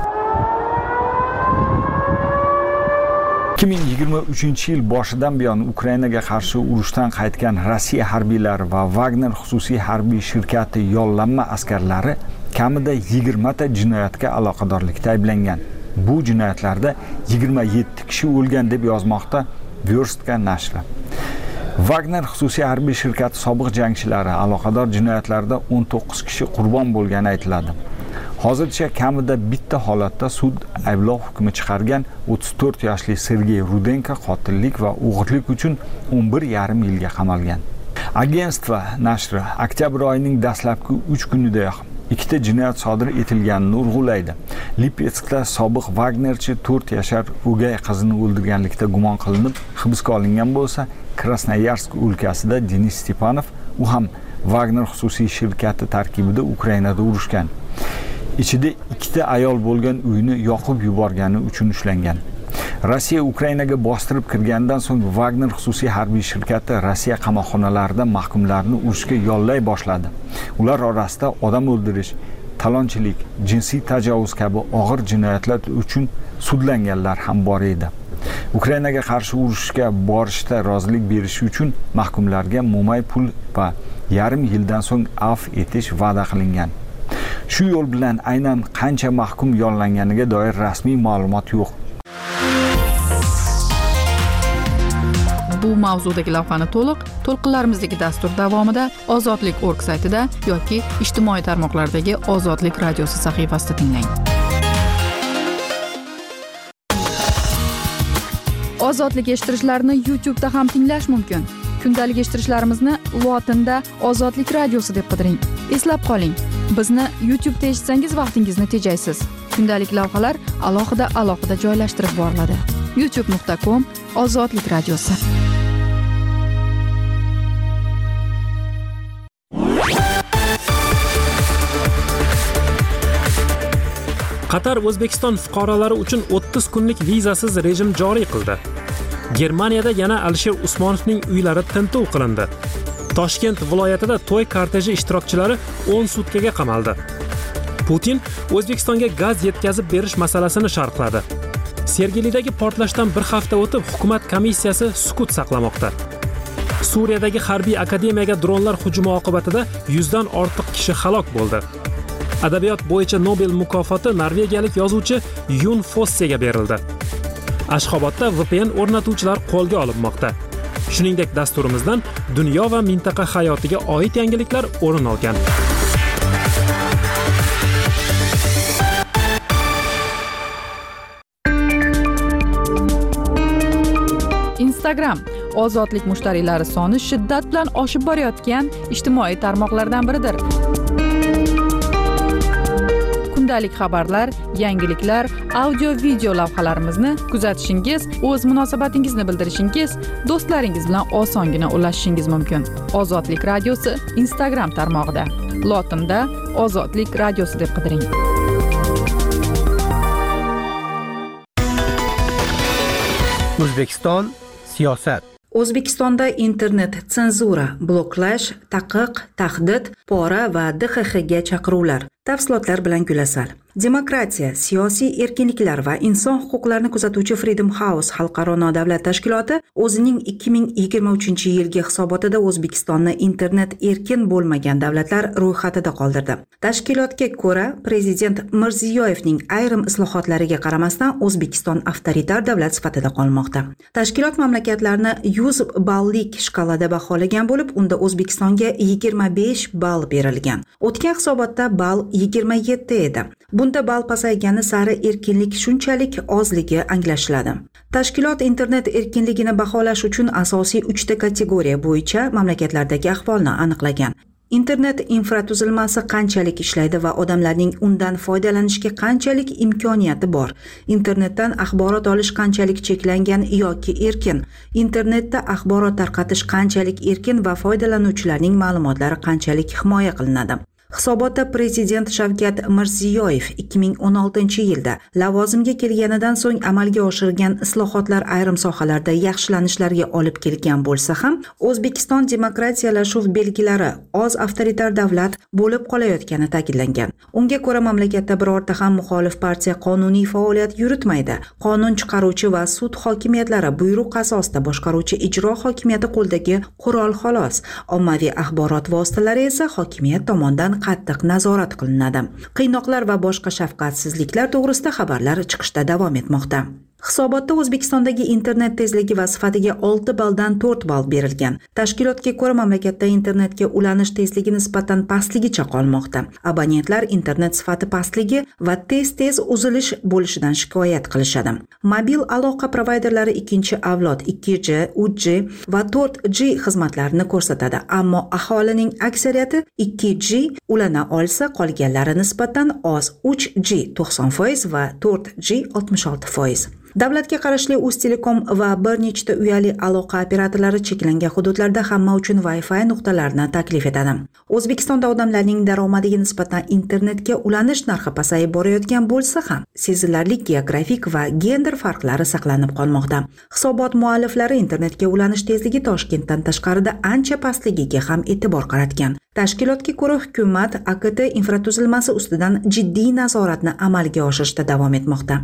[SPEAKER 11] 2023-yil boshidan buyon Ukrainaga qarshi urushdan qaytgan Rossiya harbiylari va Wagner xususiy harbiy shirkati yollanma askarlari kamida 20 ta jinoyatga aloqadorlikda ayblangan. Bu jinoyatlarda 27 kishi o'lgan deb yozmoqda Verstka nashri. Wagner xususiy harbiy shirkati sobiq jangchilari aloqador jinoyatlarda 19 kishi qurbon bo'lgani aytiladi. Hozircha kamida bitta holatda sud ayblov hukmi chiqargan 34 yoshli Sergey Rudenko qotillik va o'g'irlik uchun 11,5 yilga qamalgan. Agentство nashri oktyabr oyining dastlabki 3 kunidayoq ikkita jinoyat sodir etilganini urg'ulaydi. Lipetskda sobiq Wagnerchi 4 yashar o'gay qizini o'ldirganlikda gumon qilinib hibsga olingan bo'lsa, Krasnoyarsk o'lkasida Denis Stepanov, u ham Wagner xususiy shirkati tarkibida Ukrainada urushgan. Ichida ikkita ayol bo'lgan uyni yoqib yuborgani uchun ushlangan. Rossiya Ukrainaga bostirib kirgandan so'ng Wagner xususiy harbiy shirkati Rossiya qamoqxonalarida mahkumlarni urishga yollay boshladi. Ular orasida odam o'ldirish, talonchilik, jinsiy tajovuz kabi og'ir jinoyatlar uchun sudlanganlar ham bor edi. Ukrainaga qarshi urushga borishda rozilik berish uchun mahkumlarga mo'may pul va yarim yildan so'ng afv etish va'da qilingan. Shu yo'l bilan aynan qancha mahkum yollanganiga doir rasmiy ma'lumot yo'q.
[SPEAKER 2] Bu mavzudagi lavhani to'lqinlarimizdagi dastur davomida ozodlik.org saytida yoki ijtimoiy tarmoqlardagi Ozodlik radiosi sahifasida tinglang. Ozodlik eshittirichlarini YouTube'da ham tinglash mumkin. Kundalik eshittirishlarimizni lotinda Ozodlik radiosi deb qidiring. Eslab qoling, bizni YouTube'da eshitsangiz vaqtingizni tejaysiz. Kundalik lavhalar alohida joylashtirib boriladi. youtube.com/Ozodlik radiosi.
[SPEAKER 1] Qatar O'zbekiston fuqarolari uchun 30 kunlik vizasiz rejim joriy qildi. Germaniyada yana Alisher Usmonovning uylari tintuv qilindi. Toshkent viloyatida to'y korteji ishtirokchilari 10 sutkaga qamaldi. Putin O'zbekistonga gaz yetkazib berish masalasini sharhladi. Sergelidagi portlashdan bir hafta o'tib, hukumat komissiyasi sukut saqlamoqda. Suriyadagi harbiy akademiyaga dronlar hujumi oqibatida 100 dan ortiq kishi halok bo'ldi. Adabiyot bo'yicha Nobel mukofoti norvegiyalik yozuvchi Yun Fossega berildi. Ashxobodda VPN o'rnatuvchilar qo'lga olinmoqda. Shuningdek, dasturimizdan dunyo va mintaqa hayotiga oid yangiliklar o'rin olgan.
[SPEAKER 2] Instagram ozodlik mushtariylari soni shiddat bilan oshib borayotgan ijtimoiy tarmoqlardan biridir. Kundalik xabarlar, yangiliklar, audio-video lavhalarimizni kuzatishingiz, o'z munosabatingizni bildirishingiz, do'stlaringiz bilan osongina ulashishingiz mumkin. Ozodlik radiosi Instagram tarmog'ida. Lotinda Ozodlik radiosi deb qidiring.
[SPEAKER 18] O'zbekiston siyosat.
[SPEAKER 16] O'zbekistonda internet senzura, bloklash, taqiq, tahdid, pora va DXXga chaqiruvlar. Tafsilotlar bilan Gulasal. Demokratiya, siyosiy erkinliklar va inson huquqlarini kuzatuvchi Freedom House xalqaro nodavlat tashkiloti o'zining 2023-yilgi hisobotida O'zbekistonni internet erkin bo'lmagan davlatlar ro'yxatida qoldirdi. Tashkilotga ko'ra, prezident Mirziyoyevning ayrim islohotlariga qaramasdan O'zbekiston avtoritar davlat sifatida qolmoqda. Tashkilot mamlakatlarni 100 ballik shkalada baholagan bo'lib, unda O'zbekistonga 25 ball berilgan. O'tgan hisobotda ball 27 edi. Bunda ball pasaygani sari erkinlik shunchalik ozligi anglashiladi. Tashkilot internet erkinligini baholash uchun asosiy 3 ta kategoriya bo'yicha mamlakatlardagi ahvolni aniqlagan. Internet infratuzilmasi qanchalik ishlaydi va odamlarning undan foydalanishga qanchalik imkoniyati bor? Internetdan axborot olish qanchalik cheklangan yoki erkin? Internetda axborot tarqatish qanchalik erkin va foydalanuvchilarning ma'lumotlari qanchalik himoya qilinadi? Hisobotda prezident Shavkat Mirziyoyev 2016-yilda lavozimga kelganidan so'ng amalga oshirgan islohotlar ayrim sohalarda yaxshilanishlarga olib kelgan bo'lsa ham, O'zbekiston demokratiyalashuv belgilari oz avtoritar davlat bo'lib qolayotgani ta'kidlangan. Unga ko'ra, mamlakatda birorta ham muxolif partiya qonuniy faoliyat yuritmaydi. Qonun chiqaruvchi va sud hokimiyatlari buyruq asosida boshqaruvchi ijro hokimiyati qo'ldagi qurol xolos. Ommaviy axborot vositalari esa hokimiyat tomonidan qattiq nazorat qilinadi. Qiynoqlar va boshqa shafqatsizliklar to'g'risida xabarlar chiqishda davom etmoqda. Hisobotda O'zbekistondagi internet tezligi va sifatiga 6 balldan 4 ball berilgan. Tashkilotga ko'ra, mamlakatda internetga ulanish tezligi nisbatan pastligicha qolmoqda. Abonentlar internet sifati pastligi va tez uzilish bo'lishidan shikoyat qilishadi. Mobil aloqa provayderlari 2-avlod 2G, 3G va 4G xizmatlarini ko'rsatadi, ammo aholining aksariyati 2G ulana olsa, qolganlari nisbatan oz 3G 90% va 4G 66%. Davlatga qarashli Uztelecom va bir nechta uyali aloqa operatorlari cheklangan hududlarda hamma uchun Wi-Fi nuqtalarini taklif etadi. O'zbekistonda odamlarning daromadiga nisbatan internetga ulanish narxi pasayib borayotgan bo'lsa ham, sezilarli geografik va gender farqlari saqlanib qolmoqda. Hisobot mualliflari internetga ulanish tezligi Toshkentdan tashqarida ancha pastligiga ham e'tibor qaratgan. Tashkilotga ko'ra, hukumat AKT infratuzilmasi ustidan jiddiy nazoratni amalga oshirishda davom etmoqda.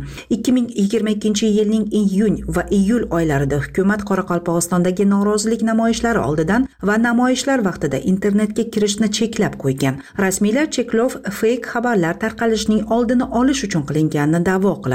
[SPEAKER 16] 2022-yilning iyun va iyul oylarida hukumat Qoraqalpog'istondagi norozilik namoyishlari oldidan va namoyishlar vaqtida internetga kirishni cheklab qo'ygan. Rasmiylar cheklov fake xabarlar tarqalishining oldini olish uchun qilinganini da'vo qiladi.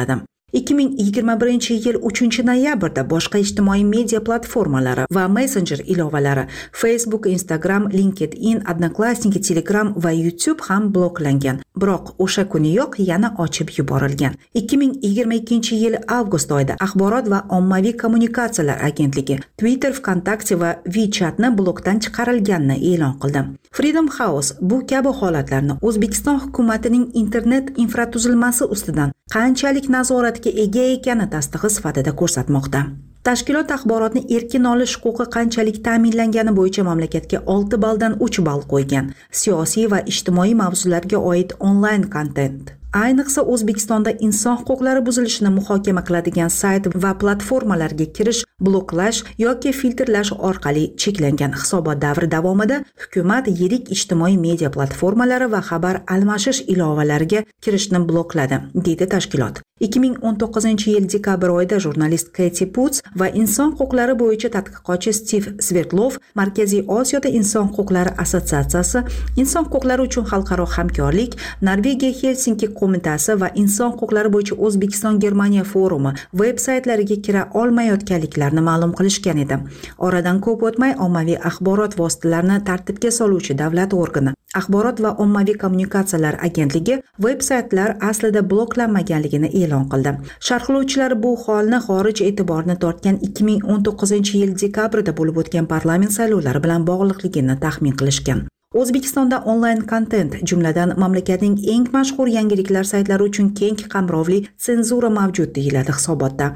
[SPEAKER 16] 2021-yil 3-noyabrda boshqa ijtimoiy media platformalari va messenjer ilovalari Facebook, Instagram, LinkedIn, Odnoklassniki, Telegram va YouTube ham bloklangan. Biroq o'sha kuniyoq yana ochib yuborilgan. 2022-yil avgust oyida Axborot va ommaviy kommunikatsiyalar agentligi Twitter, VKontakte va WeChatni blokdan chiqarilganini e'lon qildi. Freedom House bu kabi holatlarni O'zbekiston hukumatining internet infratuzilmasi ustidan qanchalik nazoratga ega ekani tasdig'i sifatida ko'rsatmoqda. Tashkilot axborotni erkin olish huquqi qanchalik ta'minlangani bo'yicha mamlakatga 6 balldan 3 ball qo'ygan. Siyosiy va ijtimoiy mavzularga oid onlayn kontent, ayniqsa O'zbekistonda inson huquqlari buzilishini muhokama qiladigan sayt va platformalarga kirish, bloklash yoki filtrlash orqali cheklangan. Hisobot davri davomida hukumat yirik ijtimoiy media platformalari va xabar almashish ilovalariga kirishni blokladi, deydi tashkilot. 2019-yil dekabr oyida jurnalist Keti Puts va inson huquqlari bo'yicha tadqiqotchi Steve Svetlov Markaziy Osiyoda inson huquqlari assotsiatsiyasi, inson huquqlari uchun xalqaro hamkorlik, Norvegiya Helsinki qo'mitasi va inson huquqlari bo'yicha O'zbekiston Germaniya forumi veb-saytlariga kira olmayotganliklarini ma'lum qilishgan edi. Oradan ko'p o'tmay ommaviy axborot vositalarini tartibga soluvchi davlat organi Axborot va ommaviy kommunikatsiyalar agentligi veb-saytlar aslida bloklanmaganligini e'lon qildi. Sharhlovchilar bu holni xorij e'tiborini tortgan 2019-yil dekabrda bo'lib o'tgan parlament saylovlari bilan bog'liqligini taxmin qilishgan. O'zbekistonda onlayn kontent, jumladan mamlakatning eng mashhur yangiliklar saytlari uchun keng qamrovli senzura mavjud deyiladi hisobotda.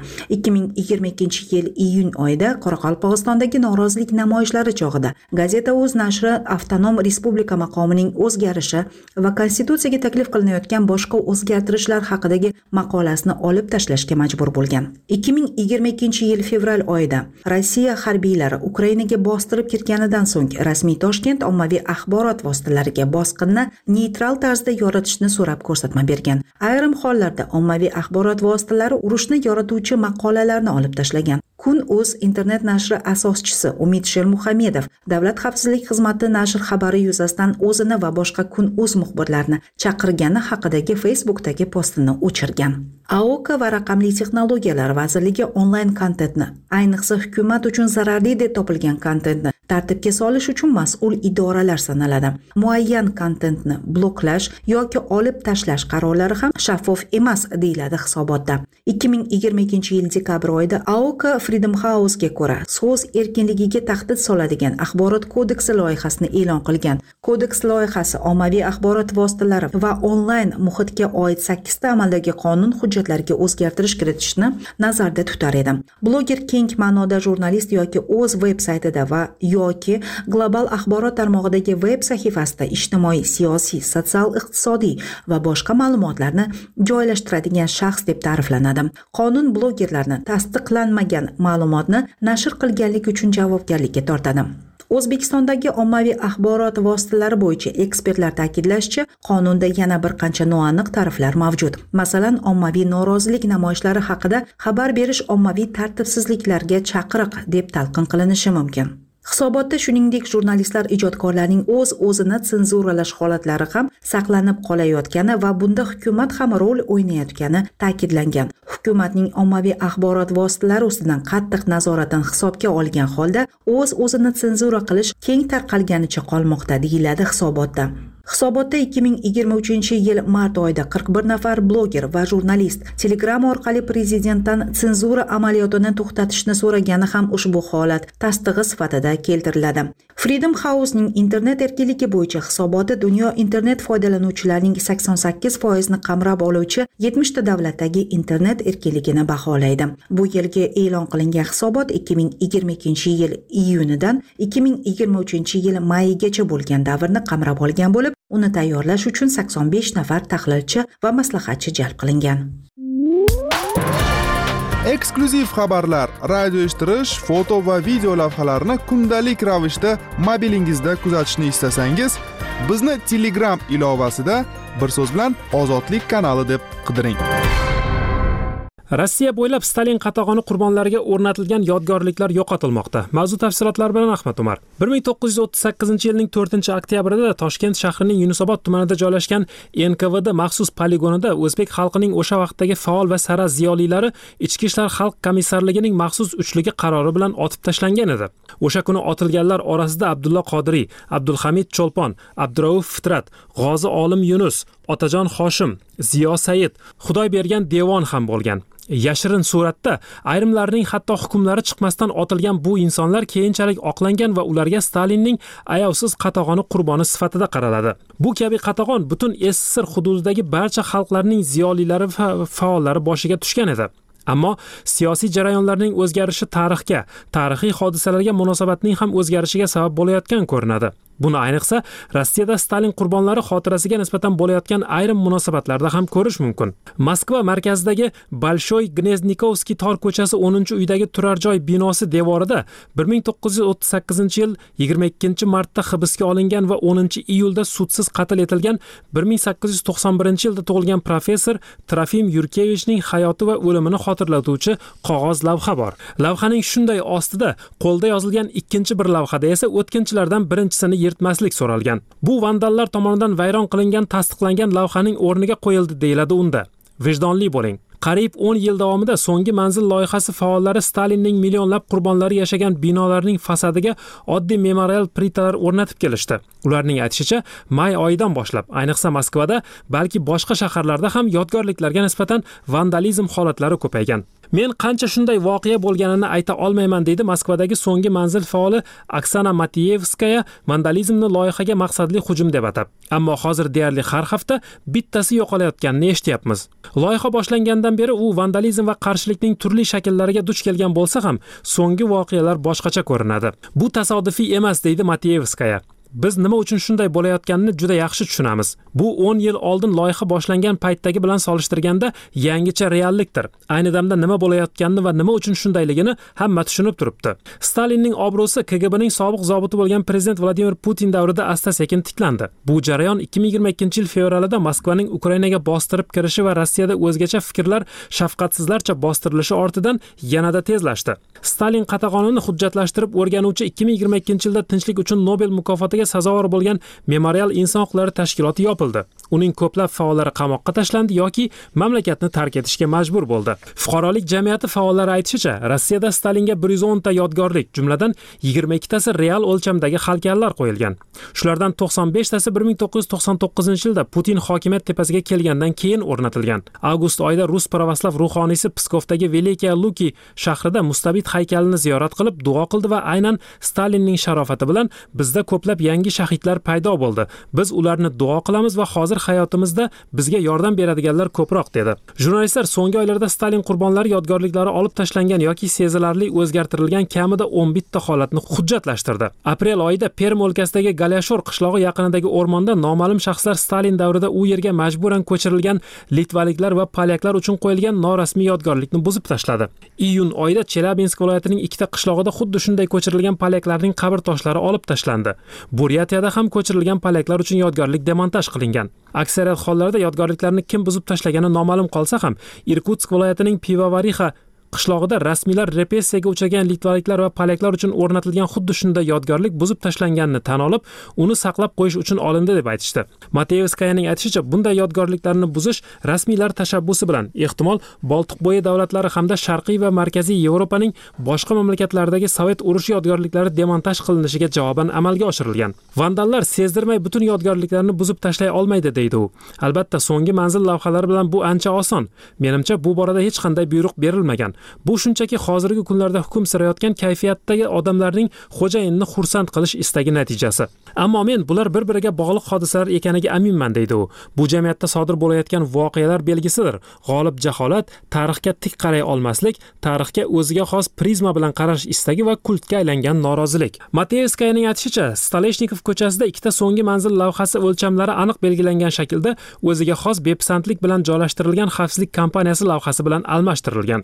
[SPEAKER 16] 2022-yil iyun oyida Qoraqalpog'istondagi norozilik namoyishlari chog'ida Gazeta.uz nashri avtonom respublika maqomining o'zgarishi va konstitutsiyaga taklif qilinayotgan boshqa o'zgartirishlar haqidagi maqolasini olib tashlashga majbur bo'lgan. 2022-yil fevral oyida Rossiya harbiylari Ukrainaga bostirib kirganidan so'ng rasmiy Toshkent ommaviy axborot vositalariga bosqinni neytral tarzda yoritishni so'rab ko'rsatma bergan. Ayrim hollarda ommaviy axborot vositalari urushni yorituvchi maqolalarni olib tashlagan. Kun.uz internet nashri asoschisi Umid Shermuhamedov Davlat xavfsizlik xizmati nashr xabari yuzasidan o'zini va boshqa Kun.uz muxbirlarini chaqirgani haqidagi Facebookdagi postini o'chirgan. AOK va raqamli texnologiyalar vazirligi onlayn kontentni, ayniqsa hukumat uchun zararli deb topilgan kontentni tartibga solish uchun mas'ul idoralar sanaladi. Muayyan kontentni bloklash yoki olib tashlash qarorlari ham shaffof emas deyiladi hisobotda. 2022-yil dekabr oyida AOK Freedom House'ga ko'ra so'z erkinligiga tahdid soladigan axborot kodeksi loyihasini e'lon qilgan. Kodeks loyihasi ommaviy axborot vositalari va onlayn muhitga oid 8 ta amaldagi qonun hujjatlariga o'zgartirish kiritishni nazarda tutar edi. Bloger keng ma'noda jurnalist yoki o'z veb-saytida va yoki global axborot tarmog'idagi veb sahifasida ijtimoiy, siyosiy, sotsial-iqtisodiy va boshqa ma'lumotlarni joylashtiradigan shaxs deb ta'riflanadi. Qonun blogerlarni tasdiqlanmagan ma'lumotni nashr qilganlik uchun javobgarlikka tortadi. O'zbekistondagi ommaviy axborot vositalari bo'yicha ekspertlar ta'kidlashicha, qonunda yana bir qancha noaniq tariflar mavjud. Masalan, ommaviy norozilik namoyishlari haqida xabar berish ommaviy tartibsizliklarga chaqiriq deb talqin qilinishi mumkin. Hisobotda shuningdek jurnalistlar, ijodkorlarning o'z-o'zini senzuralash holatlari ham saqlanib qolayotgani va bunda hukumat ham rol o'ynayotgani ta'kidlangan. Hukumatning ommaviy axborot vositalari ustidan qattiq nazoratini hisobga olgan holda o'z-o'zini senzura qilish keng tarqalganicha qolmoqda deyiladi hisobotda. Hisobotda 2023-yil mart oyida 41 nafar bloger va jurnalist Telegram orqali prezidentdan senzura amaliyotini to'xtatishni so'ragani ham ushbu holat tasdig'i sifatida keltiriladi. Freedom House'ning internet erkinligi bo'yicha hisoboti dunyo internet foydalanuvchilarining 88% ni qamrab oluvchi 70 ta davlatdagi internet erkinligini baholaydi. Bu yilgi e'lon qilingan hisobot 2022-yil iyunidan 2023-yil mayigacha bo'lgan davrni qamrab olgan bo'lib, uni tayyorlash uchun 85 nafar tahlilchi va maslahatchi jalb qilingan.
[SPEAKER 18] Eksklyuziv xabarlar, radio eshittirish, foto va video lavhalarni kundalik ravishda mobilingizda kuzatishni istasangiz, bizni Telegram ilovasida bir so'z bilan Ozodlik kanali deb qidiring.
[SPEAKER 1] Rossiya bo'ylab Stalin qatag'oni qurbonlariga o'rnatilgan yodgorliklar yo'qotilmoqda. Mavzu tafsilotlari bilan Ahmad Umar. 1938-yilning 4-oktyabrida Toshkent shahrining Yunusobod tumanida joylashgan NKVD maxsus poligonida o'zbek xalqining o'sha vaqtdagi faol va sara ziyolilari Ichki ishlar xalq komissarligining maxsus uchligi qarori bilan otib tashlangan edi. O'sha kuni otilganlar orasida Abdulla Qodiriy, Abdulhamid Cho'lpon, Abdurauf Fitrat, G'ozi Olim Yunus, Otajon Hoshim, Ziyo Said, Xudoybergan Devon ham bo'lgan. Yashirin suratda ayrimlarning hatto hukmlari chiqmasdan otilgan bu insonlar keyinchalik oqlangan va ularga Stalinning ayovsiz qatag'oni qurboni sifatida qaraladi. Bu kabi qatag'on butun SSR hududidagi barcha xalqlarning ziyolilari va faollari boshiga tushgan edi. Ammo siyosiy jarayonlarning o'zgarishi tarixga, tarixiy hodisalarga munosabatning ham o'zgarishiga sabab bo'layotgan ko'rinadi. Buni ayniqsa Rossiyada Stalin qurbonlari xotirasiga nisbatan bo'layotgan ayrim munosabatlarda ham ko'rish mumkin. Moskva markazidagi Bolshoy Gnezdnikovskiy tor ko'chasi 10-uydagi turar joy binosi devorida 1938-yil 22-martda hibsga olingan va 10-iyulda sudsiz qatl etilgan 1891-yilda tug'ilgan professor Trofim Yurkevichning hayoti va o'limini xotirlatuvchi qog'oz lavha bor. Lavhaning shunday ostida qo'lda yozilgan ikkinchi bir lavhada esa o'tkinchilardan birinchisini yirtmaslik so'ralgan. Bu vandallar tomonidan vayron qilingan tasdiqlangan lavhaning o'rniga qo'yildi deyiladi unda. Vijdonli bo'ling. Qariyb 10 yil davomida so'nggi manzil loyihasi faollari Stalinning millionlab qurbonlari yashagan binolarning fasadiga oddiy memorial plitalar o'rnatib kelishdi. Ularning aytishicha, may oyidan boshlab, ayniqsa Moskvada, balki boshqa shaharlarda ham yodgorliklarga nisbatan vandalizm holatlari ko'paygan. Men qancha shunday voqea bo'lganini ayta olmayman deydi Moskvadagi so'nggi manzil faoli Oksana Matiyevskaya vandalizmni loyihaga maqsadli hujum deb atab. Ammo hozir deyarli har hafta bittasi yo'qolayotganini eshityapmiz. Loyiha boshlangandan beri u vandalizm va qarshilikning turli shakllariga duch kelgan bo'lsa ham, so'nggi voqealar boshqacha ko'rinadi. Bu tasodifiy emas deydi Matiyevskaya. Biz nima uchun shunday bo'layotganini juda yaxshi tushunamiz. Bu 10 yil oldin loyiha boshlangan paytdagi bilan solishtirganda yangicha reallikdir. Ayni damda nima bo'layotganini va nima uchun shundayligini hamma tushunib turibdi. Stalinning obro'si KGBning sobiq zobiti bo'lgan prezident Vladimir Putin davrida asta-sekin tiklandi. Bu jarayon 2022-yil fevralida Moskvaning Ukrainaga bostirib kirishi va Rossiyada o'zgacha fikrlar shafqatsizlarcha bostirilishi ortidan yanada tezlashdi. Stalin qatag'onini hujjatlashtirib o'rganuvchi 2022-yilda tinchlik uchun Nobel mukofotiga sazovor bo'lgan Memorial inson huquqlari tashkiloti yopildi. Uning ko'plab faollari qamoqqa tashlandi yoki mamlakatni tark etishga majbur bo'ldi. Fuqarolik jamiyati faollari aytishicha, Rossiyada Stalinga 110 ta yodgorlik, jumladan 22 tasi real o'lchamdagi haykallar qo'yilgan. Shulardan 95 tasi 1999-yilda Putin hokimiyat tepasiga kelgandan keyin o'rnatilgan. Avgust oyida Rus pravoslav ruhoniysi Pskovdagi Velikiya Luki shahrida mustabid haykalini ziyorat qilib duo qildi va aynan Stalinning sharofati bilan bizda ko'plab yangi shahidlar paydo bo'ldi. Biz ularni duo qilamiz va hozir hayotimizda bizga yordam beradiganlar ko'proq dedi. Jurnalistlar so'nggi oylarda Stalin qurbonlari yodgorliklari olib tashlangan yoki sezilarli o'zgartirilgan kamida 11 ta holatni hujjatlashtirdi. Aprel oyida Perm o'lkasidagi Galyashor qishlog'i yaqinidagi o'rmonda noma'lum shaxslar Stalin davrida u yerga majburan ko'chirilgan litvaliklar va polyaklar uchun qo'yilgan norasmiy yodgorlikni buzib tashladi. Iyun oyida Chelyabinsk viloyatining ikkita qishlog'ida xuddi shunday ko'chirilgan polyaklarning qabr toshlari olib tashlandi. Buryatiyada ham ko'chirilgan polyaklar uchun yodgorlik demontaj qilingan. Aksariyat hollarda yodgorliklarni kim buzib tashlagani noma'lum qolsa ham, Irkutsk viloyatining Pivovarixa qishlog'ida rasmiylar repressiyaga uchragan litvaliklar va polyaklar uchun o'rnatilgan xuddi shunday yodgorlik buzib tashlanganini tan olib, uni saqlab qo'yish uchun olindi deb aytishdi. Mateyevskayaning aytishicha, bunday yodgorliklarni buzish rasmiylar tashabbusi bilan ehtimol Boltiqbo'yi davlatlari hamda Sharqiy va Markaziy Yevropaning boshqa mamlakatlaridagi Sovet urushi yodgorliklari demontaj qilinishiga javoban amalga oshirilgan. Vandallar sezdirmay butun yodgorliklarni buzib tashlay olmaydi deydi u. Albatta, so'nggi manzil lavhalari bilan bu ancha oson. Menimcha, bu borada hech qanday buyruq berilmagan. Bu shunchaki hozirgi kunlarda hukm surayotgan kayfiyatdagi odamlarning xo'jayinni xursand qilish istagi natijasi. Ammo men bular bir-biriga bog'liq hodisalar ekaniga aminman deydi u. Bu jamiyatda sodir bo'layotgan voqealar belgisidir. G'olib jaholat, tarixga tik qaray olmaslik, tarixga o'ziga xos prizma bilan qarash istagi va kultga aylangan norozilik. Mateyevskayaning aytishicha, Staleshnikov ko'chasida ikkita so'nggi manzil lavhasi o'lchamlari aniq belgilangan shaklda o'ziga xos bepisandlik bilan joylashtirilgan xavfsizlik kompaniyasi lavhasi bilan almashtirilgan. O'zini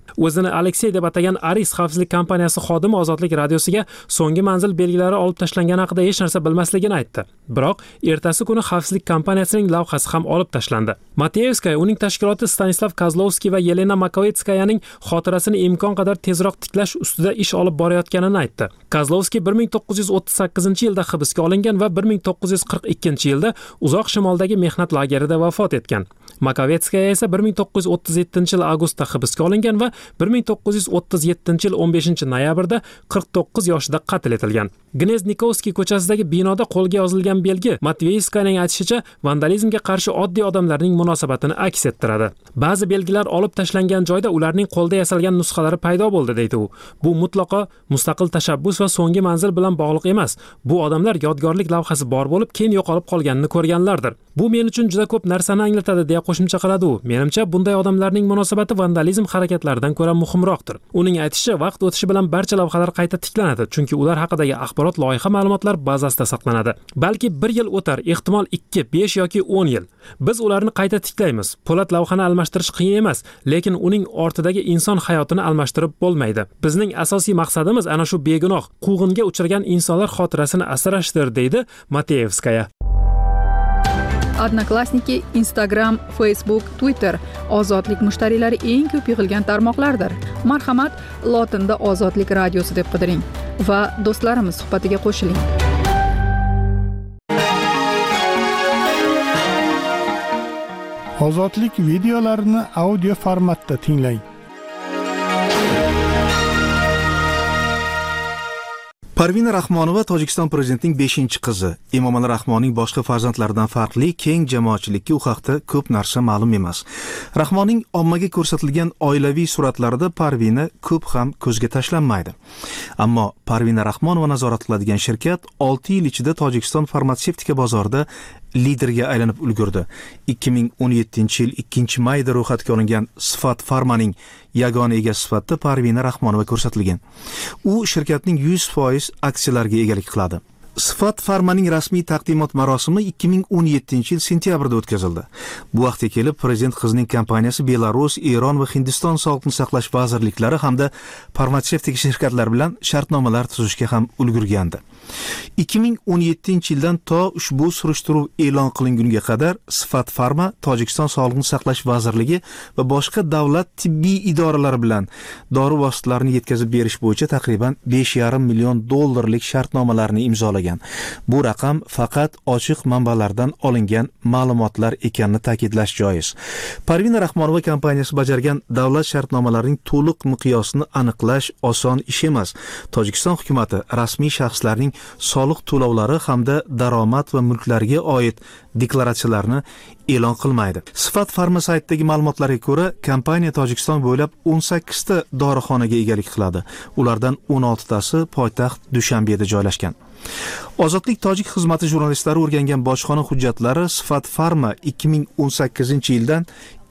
[SPEAKER 1] o'zini Aleksey deb atagan Aris xavfsizlik kompaniyasi xodimi Ozodlik radiosiga so'nggi manzil belgilari olib tashlangani haqida hech narsa bilmasligini aytdi. Biroq ertasi kuni xavfsizlik kompaniyasining lavhasi ham olib tashlandi. Mateyevskaya uning tashkiloti Stanislav Kozlovskiy va Yelena Makovetskayaning xotirasini imkon qadar tezroq tiklash ustida ish olib borayotganini aytdi. Kozlovskiy 1938-yilda hibsga olingan va 1942-yilda uzoq shimoldagi mehnat lagerida vafot etgan. Makovetskaya esa 1937-yil avgustda hibsga olingan va 1937-yil 15-noyabrda 49 yoshida qatl etilgan. Gneznikovskiy ko'chasidagi binoda qo'lga yozilgan belgi Matveyevskayaning aytishicha vandalizmga qarshi oddiy odamlarning munosabatini aks ettiradi. Ba'zi belgilar olib tashlangan joyda ularning qo'lda yasalgan nusxalari paydo bo'ldi deydi u. Bu mutlaqo mustaqil tashabbus va so'nggi manzil bilan bog'liq emas. Bu odamlar yodgorlik lavhasi bor bo'lib, keyin yo'qolib qolganini ko'rganlardir. Bu men uchun juda ko'p narsani anglatadi deya qo'shimcha qiladi u. Menimcha bunday odamlarning munosabati vandalizm harakatlaridan ko'ra muhimroqdir. Uning aytishicha, vaqt o'tishi bilan barcha lavhalar qayta tiklanadi, chunki ular haqidagi axborot loyiha ma'lumotlar bazasida saqlanadi. Balki 1 yil o'tar, ehtimol 2, 5 yoki 10 yil. Biz ularni qayta tiklaymiz. Po'lat lavhani almashtirish qiyin emas, lekin uning ortidagi inson hayotini almashtirib bo'lmaydi. Bizning asosiy maqsadimiz ana shu begunoh, quvg'inga uchragan insonlar xotirasini asrashdir, deydi Mateyevskaya.
[SPEAKER 2] Odnoklassniki, Instagram, Facebook, Twitter ozodlik mushtariylari eng ko'p yig'ilgan tarmoqlardir. Marhamat, lotinda Ozodlik radiosi deb qidiring va do'stlarimiz suhbatiga qo'shiling.
[SPEAKER 4] Ozodlik videolarini audio formatda tinglang.
[SPEAKER 19] Parvina Rahmonova Tojikiston prezidentining 5-qizi. Emomali Rahmonning boshqa farzandlaridan farqli keng jamoatchilikka u haqda ko'p narsa ma'lum emas. Rahmonning ommaga ko'rsatilgan oilaviy suratlarida Parvina ko'p ham ko'zga tashlanmaydi. Ammo Parvina Rahmonova nazorat qiladigan shirkat 6 yil ichida Tojikiston farmatsevtika bozorida liderga aylanib ulgurdi. 2017-yil 2-mayda ro'yxatga olingan Sifat Farmaning yagona egasi sifatida Parvina Rahmonova ko'rsatilgan. U shirkatning 100% aksiyalariga egalik qiladi. Sifat Farmaning rasmiy taqdimot marosimi 2017-yil sentyabrda o'tkazildi. Bu vaqtga kelib prezident qizining kompaniyasi Belarus, Eron va Hindiston sog'liqni saqlash vazirliklari hamda farmatsevtika shirkatlari bilan shartnomalar tuzishga ham ulgurgandi. 2017-yildan to ushbu surishtiruv e'lon qilingunga qadar Sifat Farma Tojikiston Sog'liqni saqlash vazirligi va boshqa davlat tibbiy idoralari bilan dori vositalarini yetkazib berish bo'yicha taqriban $5,5 million shartnomalarni imzolagan. Bu raqam faqat ochiq manbalardan olingan ma'lumotlar ekanini ta'kidlash joiz. Parvina Rahmonova kompaniyasi bajargan davlat shartnomalarining to'liq miqyosini aniqlash oson ish emas. Tojikiston hukumatı rasmiy shaxslarning soliq to'lovlari hamda daromad va mulklariga oid deklaratsiyalarni e'lon qilmaydi. Sifat Farma saytidagi ma'lumotlarga ko'ra, kompaniya Tojikiston bo'ylab 18 ta dorixonaga egalik qiladi. Ulardan 16 tasi poytaxt Dushanbeda joylashgan. Ozodlik tojik xizmati jurnalistlari o'rgangan bojxona hujjatlari Sifat Farma 2018-yildan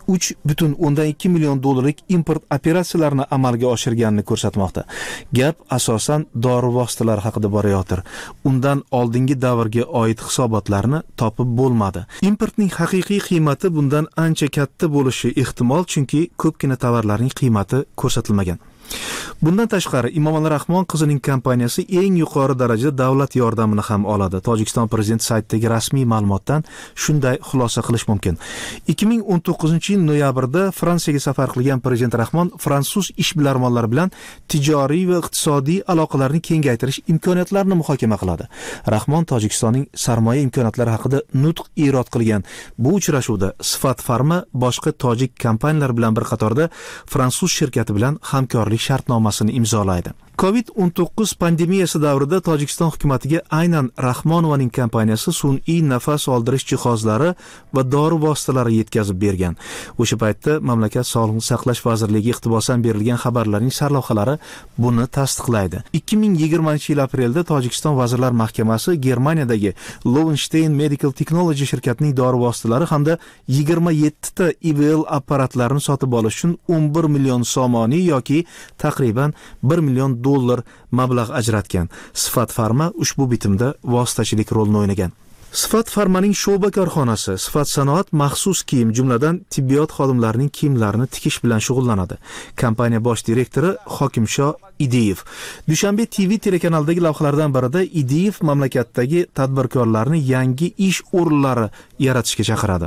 [SPEAKER 19] $3,2 million import operatsiyalarini amalga oshirganini ko'rsatmoqda. Gap asosan dori vositalari haqida borayotir. Undan oldingi davrga oid hisobotlarni topib bo'lmadi. Importning haqiqiy qiymati bundan ancha katta bo'lishi ehtimol, chunki ko'pgina tovarlarning qiymati ko'rsatilmagan. Bundan tashqari Emomali Rahmon qizining kompaniyasi eng yuqori darajada davlat yordamini ham oladi. Tojikiston prezidenti saytidagi rasmiy ma'lumotdan shunday xulosa qilish mumkin. 2019-yil noyabrda Fransiyaga safar qilgan prezident Rahmon fransuz ishbilarmonlari bilan tijoriy va iqtisodiy aloqalarni kengaytirish imkoniyatlarini muhokama qiladi. Rahmon Tojikistonning sarmoya imkoniyatlari haqida nutq irod qilgan. Bu uchrashuvda Sifat Farma boshqa tojik kompaniyalar bilan bir qatorda fransuz shirkati bilan hamkorlik shartnomasini imzolaydi. COVID-19 pandemiyasi davrida Tojikiston hukumatiga aynan Rahmonovaning kompaniyasi sun'iy nafas oldirish jihozlari va dori vositalari yetkazib bergan. O'sha paytda mamlakat Sog'liqni saqlash vazirligiga iqtibosan berilgan xabarlarning sarlavhalari buni tasdiqlaydi. 2020-yil aprelda Tojikiston Vazirlar Mahkamasi Germaniyadagi Lowenstein Medical Technology shirkatining dori vositalari hamda 27 ta IVL apparatlarini sotib olish uchun 11 million somoniy yoki taqriban $1 million mablag' ajratgan. Sifat Farma ushbu bitimda vositachilik rolini o'ynagan. Sifat Farmaning Sho'ba korxonasi Sifat sanoat maxsus kiyim, jumladan tibbiyot xodimlarining kiyimlarini tikish bilan shug'ullanadi. Kompaniya bosh direktori Hokimsho Idiyev Dushanbe TV telekanalidagi lavhalardan birida Idiyev mamlakatdagi tadbirkorlarni yangi ish o'rinlari yaratishga chaqiradi.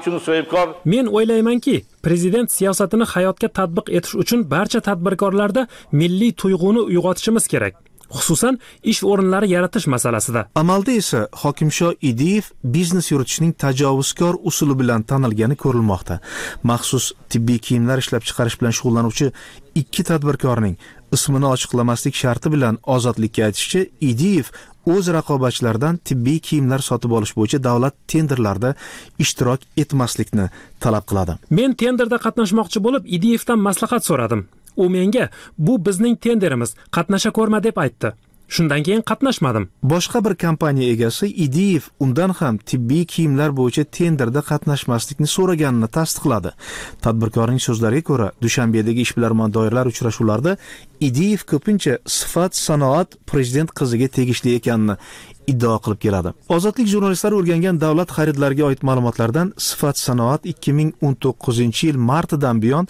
[SPEAKER 1] Men o'ylaymanki, prezident siyosatini hayotga tatbiq etish uchun barcha tadbirkorlarda milliy tuyg'uni uyg'otishimiz kerak. Xususan, ish o'rinlari yaratish masalasida.
[SPEAKER 19] Amalda esa Hokimsho Idiyev biznes yuritishning tajovuzkor usuli bilan tanilgani ko'rilmoqda. Maxsus tibbiy kiyimlar ishlab chiqarish bilan shug'ullanuvchi ikki tadbirkorning ismini ochiqlamaslik sharti bilan Ozodlikka aytishicha, Idiyev o'z raqobatchilaridan tibbiy kiyimlar sotib olish bo'yicha davlat tenderlarida ishtirok etmaslikni talab qiladi.
[SPEAKER 1] Men tenderda qatnashmoqchi bo'lib, Idiyevdan maslahat so'radim. U menga bu bizning tenderimiz, qatnasha ko'rma deb aytdi. Shundan keyin qatnashmadim.
[SPEAKER 19] Boshqa bir kompaniya egasi Idiyev undan ham tibbiy kiyimlar bo'yicha tenderda qatnashmaslikni so'raganini tasdiqladi. Tadbirkorning so'zlariga ko'ra, Dushanbedagi ishbilarmon doiralar uchrashuvlarida Idiyev ko'pincha Sifat sanoat prezident qiziga tegishli ekanini iddao qilib keladi. Ozodlik jurnalistlari o'rgangan davlat xaridlariga oid ma'lumotlardan Sifat sanoat 2019-yil martidan buyon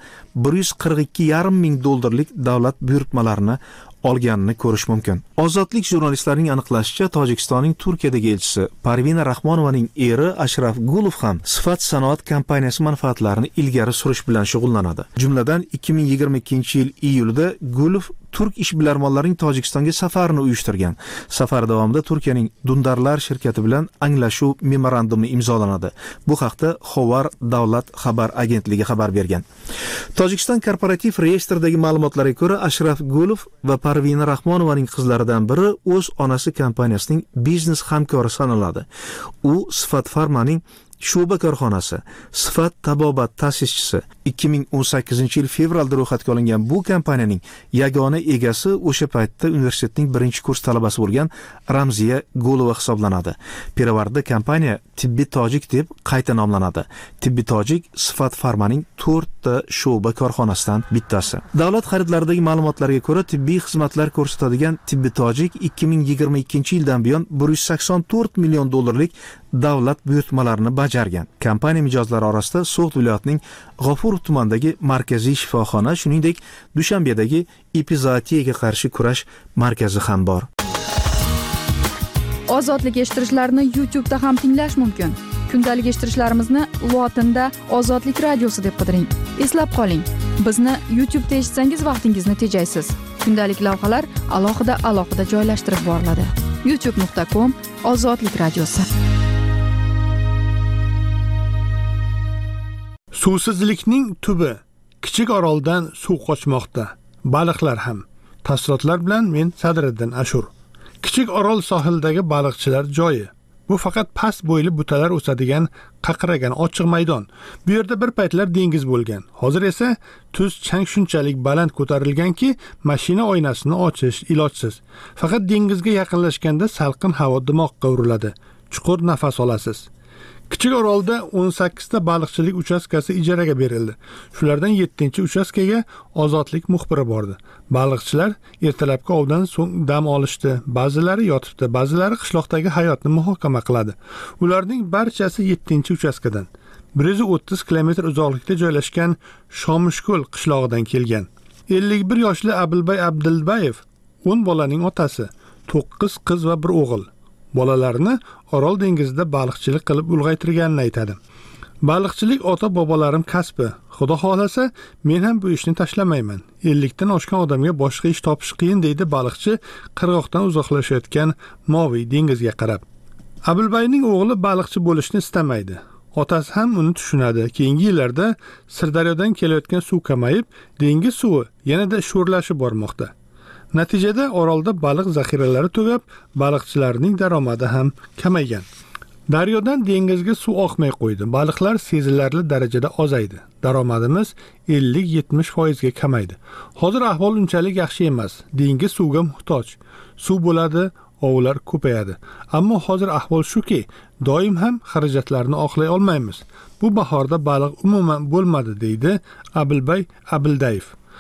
[SPEAKER 19] $142,5 ming davlat buyurtmalarini olganini ko'rish mumkin. Ozodlik jurnalistlarining aniqlashicha, Tojikistonning Turkiyadagi elchisi Parvina Rahmonovaning eri Ashraf Gulov ham Sifat sanoat kompaniyasi manfaatlarini ilgari surish bilan shug'ullanadi. Jumladan 2022-yil iyulda Gulov turk ishbilarmonlarining Tojikistonga safarini uyushtirgan. Safar davomida Turkiyaning Dundarlar shirkati bilan anglashuv memorandumi imzolanadi. Bu haqda Xovar davlat xabar agentligi xabar bergan. Tojikiston korporativ reyestridagi ma'lumotlarga ko'ra, Ashraf Gulov va Parvina Rahmonovaning qizlaridan biri o'z onasi kompaniyasining biznes hamkori sanaladi. U Sifat Farmaning Sho'ba korxonasi, Sifat tabobat ta'sischisi. 2018-yil fevralda ro'yxatga olingan bu kompaniyaning yagona egasi o'sha paytda universitetning 1-kurs talabasi bo'lgan Ramziya Golova hisoblanadi. Peravarda kompaniya Tibbi Tojik deb qayta nomlanadi. Tibbi Tojik Sifat Farmaning 4 ta sho'ba korxonasidan bittasi. Davlat xaridlaridagi ma'lumotlarga ko'ra, tibbiy xizmatlar ko'rsatadigan Tibbi Tojik 2022-yildan buyon $184 million davlat buyurtmalarini bajargan. Kompaniya mijozlari orasida So'g'd viloyatining G'ofurov tumanidagi markaziy shifoxona, shuningdek Dushanbedagi epizootiyaga qarshi kurash markazi ham bor.
[SPEAKER 2] Ozodlik eshittirishlarni YouTube'da ham tinglash mumkin. Kundalik eshittirishlarimizni lotinda Ozodlik radiosi deb qidiring. Eslab qoling, bizni YouTube'da eshitsangiz vaqtingizni tejaysiz. Kundalik lavhalar alohida joylashtirib boriladi. youtube.com/Ozodlik radiosi.
[SPEAKER 4] Suvsizlikning tubi. Kichik oroldan suv qochmoqda. Baliqlar ham. Tafsilotlar bilan men Sadriddin Ashur. Kichik orol sohildagi baliqchilar joyi. Bu faqat past bo'yli butalar o'sadigan qaqragan ochiq maydon. Bu yerda bir paytlar dengiz bo'lgan. Hozir esa tuz chang shunchalik baland ko'tarilganki, mashina oynasini ochish ilojsiz. Faqat dengizga yaqinlashganda salqin havo dimoqqa uriladi. Chuqur nafas olasiz. Kichik orolda 18 ta baliqchilik uchastkasi ijaraga berildi. Shulardan 7-uchastkaga Ozodlik muxbiri bordi. Baliqchilar ertalabki ovdan so'ng dam olishdi. Ba'zilari yotibdi, ba'zilari qishloqdagi hayotni muhokama qiladi. Ularning barchasi 7-uchastkadan 130 kilometr uzoqlikda joylashgan Shomushko'l qishlog'idan kelgan. 51 yoshli Abulbay Abdulbayev 10 bolaning otasi, 9 qiz va 1 o'g'il. Bolalarini Orol dengizida baliqchilik qilib ulg'aytirganini aytadi. Baliqchilik ota-bobolarim kasbi. Xudo xolasa, men ham bu ishni tashlamayman. 50 dan oshgan odamga boshqa ish topish qiyin, deydi baliqchi qirg'oqdan uzoqlashayotgan Moviy dengizga qarab. Abulbayning o'g'li baliqchi bo'lishni istamaydi. Otasi ham uni tushunadi. Keyingi yillarda Sirdaryodan kelayotgan suv kamayib, dengiz suvi yanada sho'rlashib bormoqda. Natijada orolda baliq zaxiralari tugab, baliqchilarning daromadi ham kamaygan. Daryodan dengizga suv oqmay qo'ydi. Baliqlar sezilarli darajada ozaydi. Daromadimiz 50-70% ga kamaydi. Hozir ahvol unchalik yaxshi emas. Dengiz suvga muhtoj. Suv bo'ladi, ovlar ko'payadi. Ammo hozir ahvol shuki, doim ham xarajatlarni oqlay olmaymiz. Bu bahorda baliq umuman bo'lmadi, deydi Abulbay Abuldayev.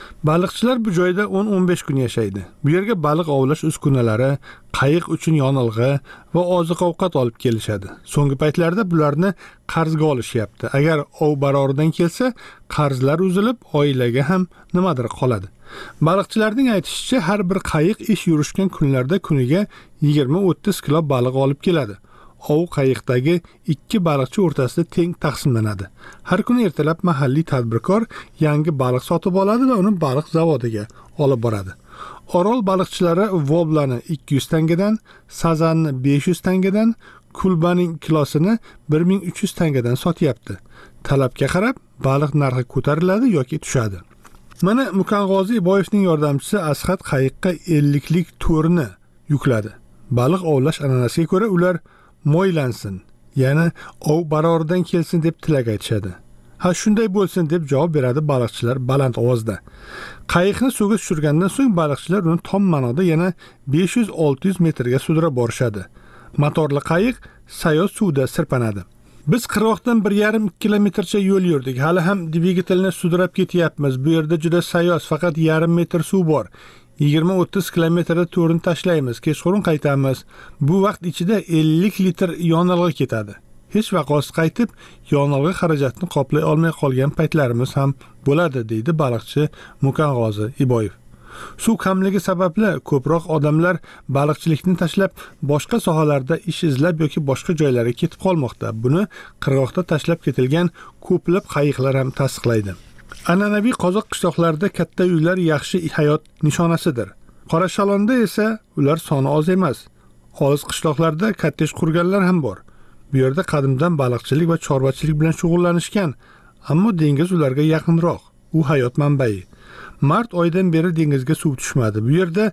[SPEAKER 4] Baliqchilar bu joyda 10-15 kun yashaydi. Bu yerga baliq ovlash uskunalari, qayiq uchun yonilg'i va oziq-ovqat olib kelishadi. So'nggi paytlarda bularni qarzga olishyapti. Agar ov baroridan kelsa, qarzlar uzilib, oilaga ham nimadir qoladi. Baliqchilarning aytishicha, har bir qayiq ish yurishgan kunlarda kuniga 20-30 kilo baliq olib keladi. Ov qayiqdagi 2 baliqchi o'rtasida teng taqsimlanadi. Har kuni ertalab mahalliy tadbirkor yangi baliq sotib oladi va uni baliq zavodiga olib boradi. Orol baliqchilari voblani 200 tangadan, sazanni 500 tangadan, kulbaning kilosini 1300 tangadan sotyapti. Talabga qarab baliq narxi ko'tariladi yoki tushadi. Mana Mukangozi Iboyevning yordamchisi Asqat qayiqqa 50klik to'rni yukladi. Baliq ovlash an'anasiga ko'ra ular mo'ylansin, ya'ni ov baroridan kelsin deb tilak aytishadi. Ha, shunday bo'lsin deb javob beradi baliqchilar baland ovozda. Qayiqni suvga tushirgandan so'ng baliqchilar uni tom ma'noda yana 500-600 metrga sudrab borishadi. Motorli qayiq sayoz suvda sirpanadi. Biz qirg'oqdan 1,5 kilometrcha yo'l yurdik. Hali ham dvigatelni sudrab ketyapmiz. Bu yerda juda sayoz, faqat 1,5 metr suv bor. 20-30 kilometrda to'rin tashlaymiz, kechqurun qaytamiz. Bu vaqt ichida 50 litr yonilg'i ketadi. Hech vaqosiz qaytib, yonilg'i xarajatini qoplay olmay qolgan paytlarimiz ham bo'ladi, deydi baliqchi Mukangozi Iboyev. Suv kamligi sababli ko'proq odamlar baliqchilikni tashlab boshqa sohalarda ish izlab yoki boshqa joylarga ketib qolmoqda. Buni qirg'oqda tashlab ketilgan ko'plab qayiqlar ham tasdiqlaydi. An'anaviy qozoq qishloqlarida katta uylar yaxshi hayot nishonasidir. Qorashalonda esa ular soni oz emas. Olis qishloqlarda kottej qurganlar ham bor. Bu yerda qadimdan baliqchilik va chorvachilik bilan shug'ullanishgan, ammo dengiz ularga yaqinroq. U hayot manbai. Mart oyidan beri dengizga suv tushmadi. Bu yerda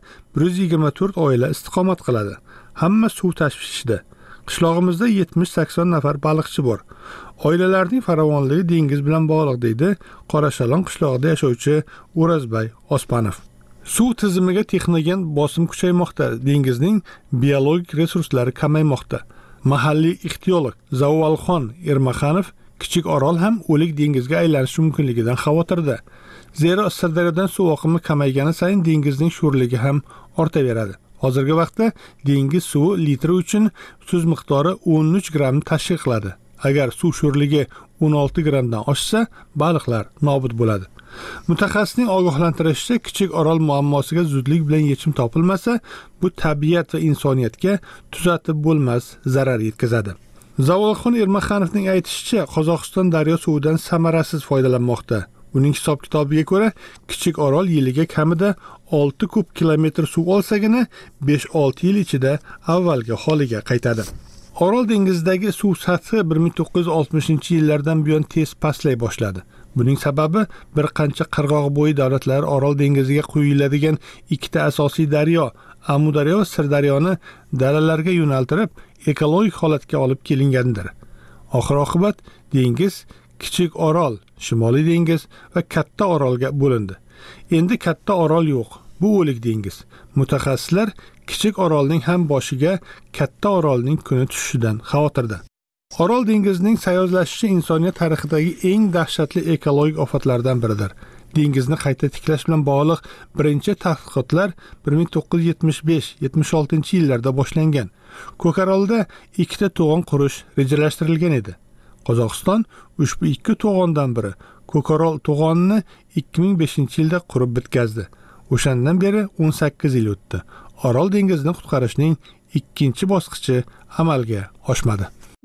[SPEAKER 4] 124 oila istiqomat qiladi. Hamma suv tashvishida. Qishlog'imizda 70-80 nafar baliqchi bor. Oilalarning farovonligi dengiz bilan bog'liq, deydi Qorashalon qishlog'ida yashovchi O'razbay Ospanov. Suv tizimiga texnogen bosim kuchaymoqda, dengizning biologik resurslari kamaymoqda. Mahalliy ixtiyolog Zavalxon Ermaxanov Kichik Orol ham o'lik dengizga aylanishi mumkinligidan xavotirda. Zero Sirdaryodan suv oqimi kamaygani sayin dengizning sho'rligi ham ortaveradi. Hozirgi vaqtda dengiz suvi litri uchun tuz miqdori 13 gramm tashkil qiladi. Agar suv sho'rligi 16 grammdan oshsa, baliqlar nobud bo'ladi. Mutaxassisning ogohlantirishicha, Kichik Orol muammosiga zudlik bilan yechim topilmasa, bu tabiat va insoniyatga tuzatib bo'lmas zarar yetkazadi. Zavolxon Ermaxanovning aytishicha, Qozog'iston daryo suvidan samarasiz foydalanmoqda. Uning hisob-kitobiga ko'ra, Kichik Orol yiliga kamida 6 kub kilometr suv olsagina 5-6 yil ichida avvalgi holiga qaytadi. Orol dengizidagi suv sathi 1960-yillardan buyon tez pastlay boshladi. Buning sababi bir qancha qirg'oq bo'yi davlatlari Orol dengiziga quyiladigan ikkita asosiy daryo, Amudaryo va Sirdaryoni dalalarga yo'naltirib, ekologik holatga olib kelingandir. Oxir-oqibat dengiz Kichik Orol, Shimoliy dengiz va Katta Orolga bo'lindi. Endi Katta Orol yo'q. Bu o'lik dengiz. Mutaxassislar Kichik Orolning ham boshiga Katta Orolning kuni tushishidan xavotirda. Orol dengizining sayozlashishi insoniyat tarixidagi eng dahshatli ekologik ofatlardan biridir. Dengizni qayta tiklash bilan bog'liq birinchi tadqiqotlar 1975-76-yillarda boshlangan. Ko'karolda 2 ta to'g'on qurish rejalashtirilgan edi. Qozog'iston ushbu 2 to'g'ondan biri Ko'karol to'g'onini 2005-yilda qurib bitkazdi. O'shandan beri 18 yil o'tdi. Orol dengizini qutqarishning ikkinchi bosqichi amalga oshmadi.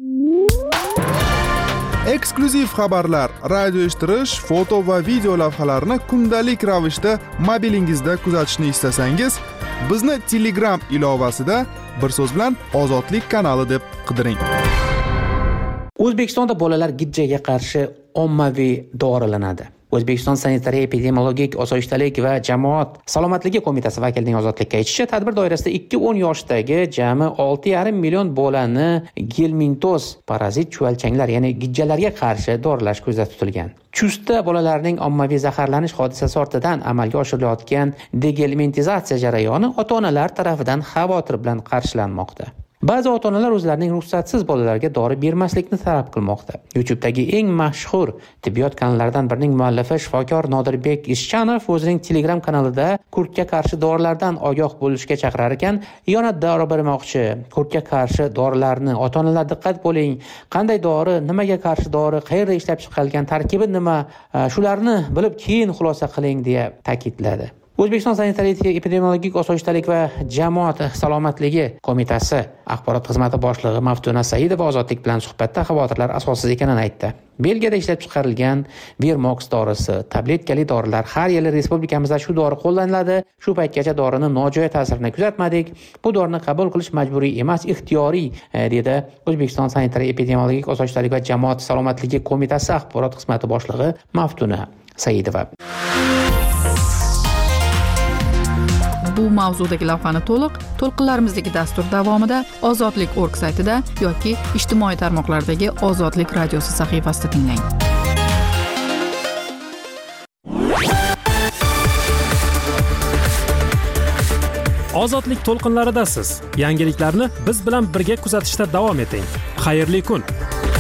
[SPEAKER 18] Eksklyuziv xabarlar, radio eshittirish, foto va video lavhalarni kundalik ravishda mobilingizda kuzatishni istasangiz, bizni Telegram ilovasida bir so'z bilan Ozodlik kanali deb qidiring.
[SPEAKER 20] O'zbekistonda bolalar gijjaga qarshi ommaviy dorilanadi. O'zbekiston Sanitariya epidemiologik osoyishtalik va jamoat salomatligi qo'mitasi vakilining Ozodlikka aytishicha, tadbir doirasida 2-10 yoshdagi jami 6,5 million bolani gelmintoz parazit chuvalchanglar, ya'ni gijjalarga qarshi doralash ko'zda tutilgan. Chustda bolalarning ommaviy zaharlanish hodisasi ortidan amalga oshirilayotgan degelmintizatsiya jarayoni ota-onalar tarafidan xavotir bilan qarshilanmoqda. Ba'zi ota-onalar o'zlarining ruxsatsiz bolalarga dori bermaslikni talab qilmoqda. YouTube'dagi eng mashhur tibbiyot kanallaridan birining muallifi shifokor Nodirbek Ischanov o'zining Telegram kanalida kurtga qarshi dorilardan ogoh bo'lishga chaqirar ekan, yana dori bermoqchi. Kurtga qarshi dorilarni ota-onalar diqqat bo'ling. Qanday dori, nimaga qarshi dori, qayerda ishlab chiqarilgan, tarkibi nima, shularni bilib keyin xulosa qiling deya ta'kidladi. O'zbekiston Sanitariya epidemiologik osoyishtalik va jamoat salomatligi qo'mitasi axborot xizmati boshlig'i Maftuna Saidova Ozodlik bilan suhbatda xavotirlar asossiz ekanini aytdi. Belgiyada ishlab chiqarilgan Vermox dorisi, tabletkali dorilar har yili respublikamizda shu dori qo'llaniladi. Shu paytgacha dorini nojo'ya ta'sirini kuzatmadik. Bu dorini qabul qilish majburiy emas, ixtiyoriy, dedi O'zbekiston Sanitariya epidemiologik osoyishtalik va jamoat salomatligi qo'mitasi axborot xizmati boshlig'i Maftuna Saidova.
[SPEAKER 2] Bu mavzudagi lavhani to'lqinlarimizdagi dastur davomida ozodlik.org saytida yoki ijtimoiy tarmoqlardagi Ozodlik radiosi sahifasida tinglang.
[SPEAKER 1] Ozodlik to'lqinlaridasiz. Yangiliklarni biz bilan birga kuzatishda davom eting. Xayrli kun.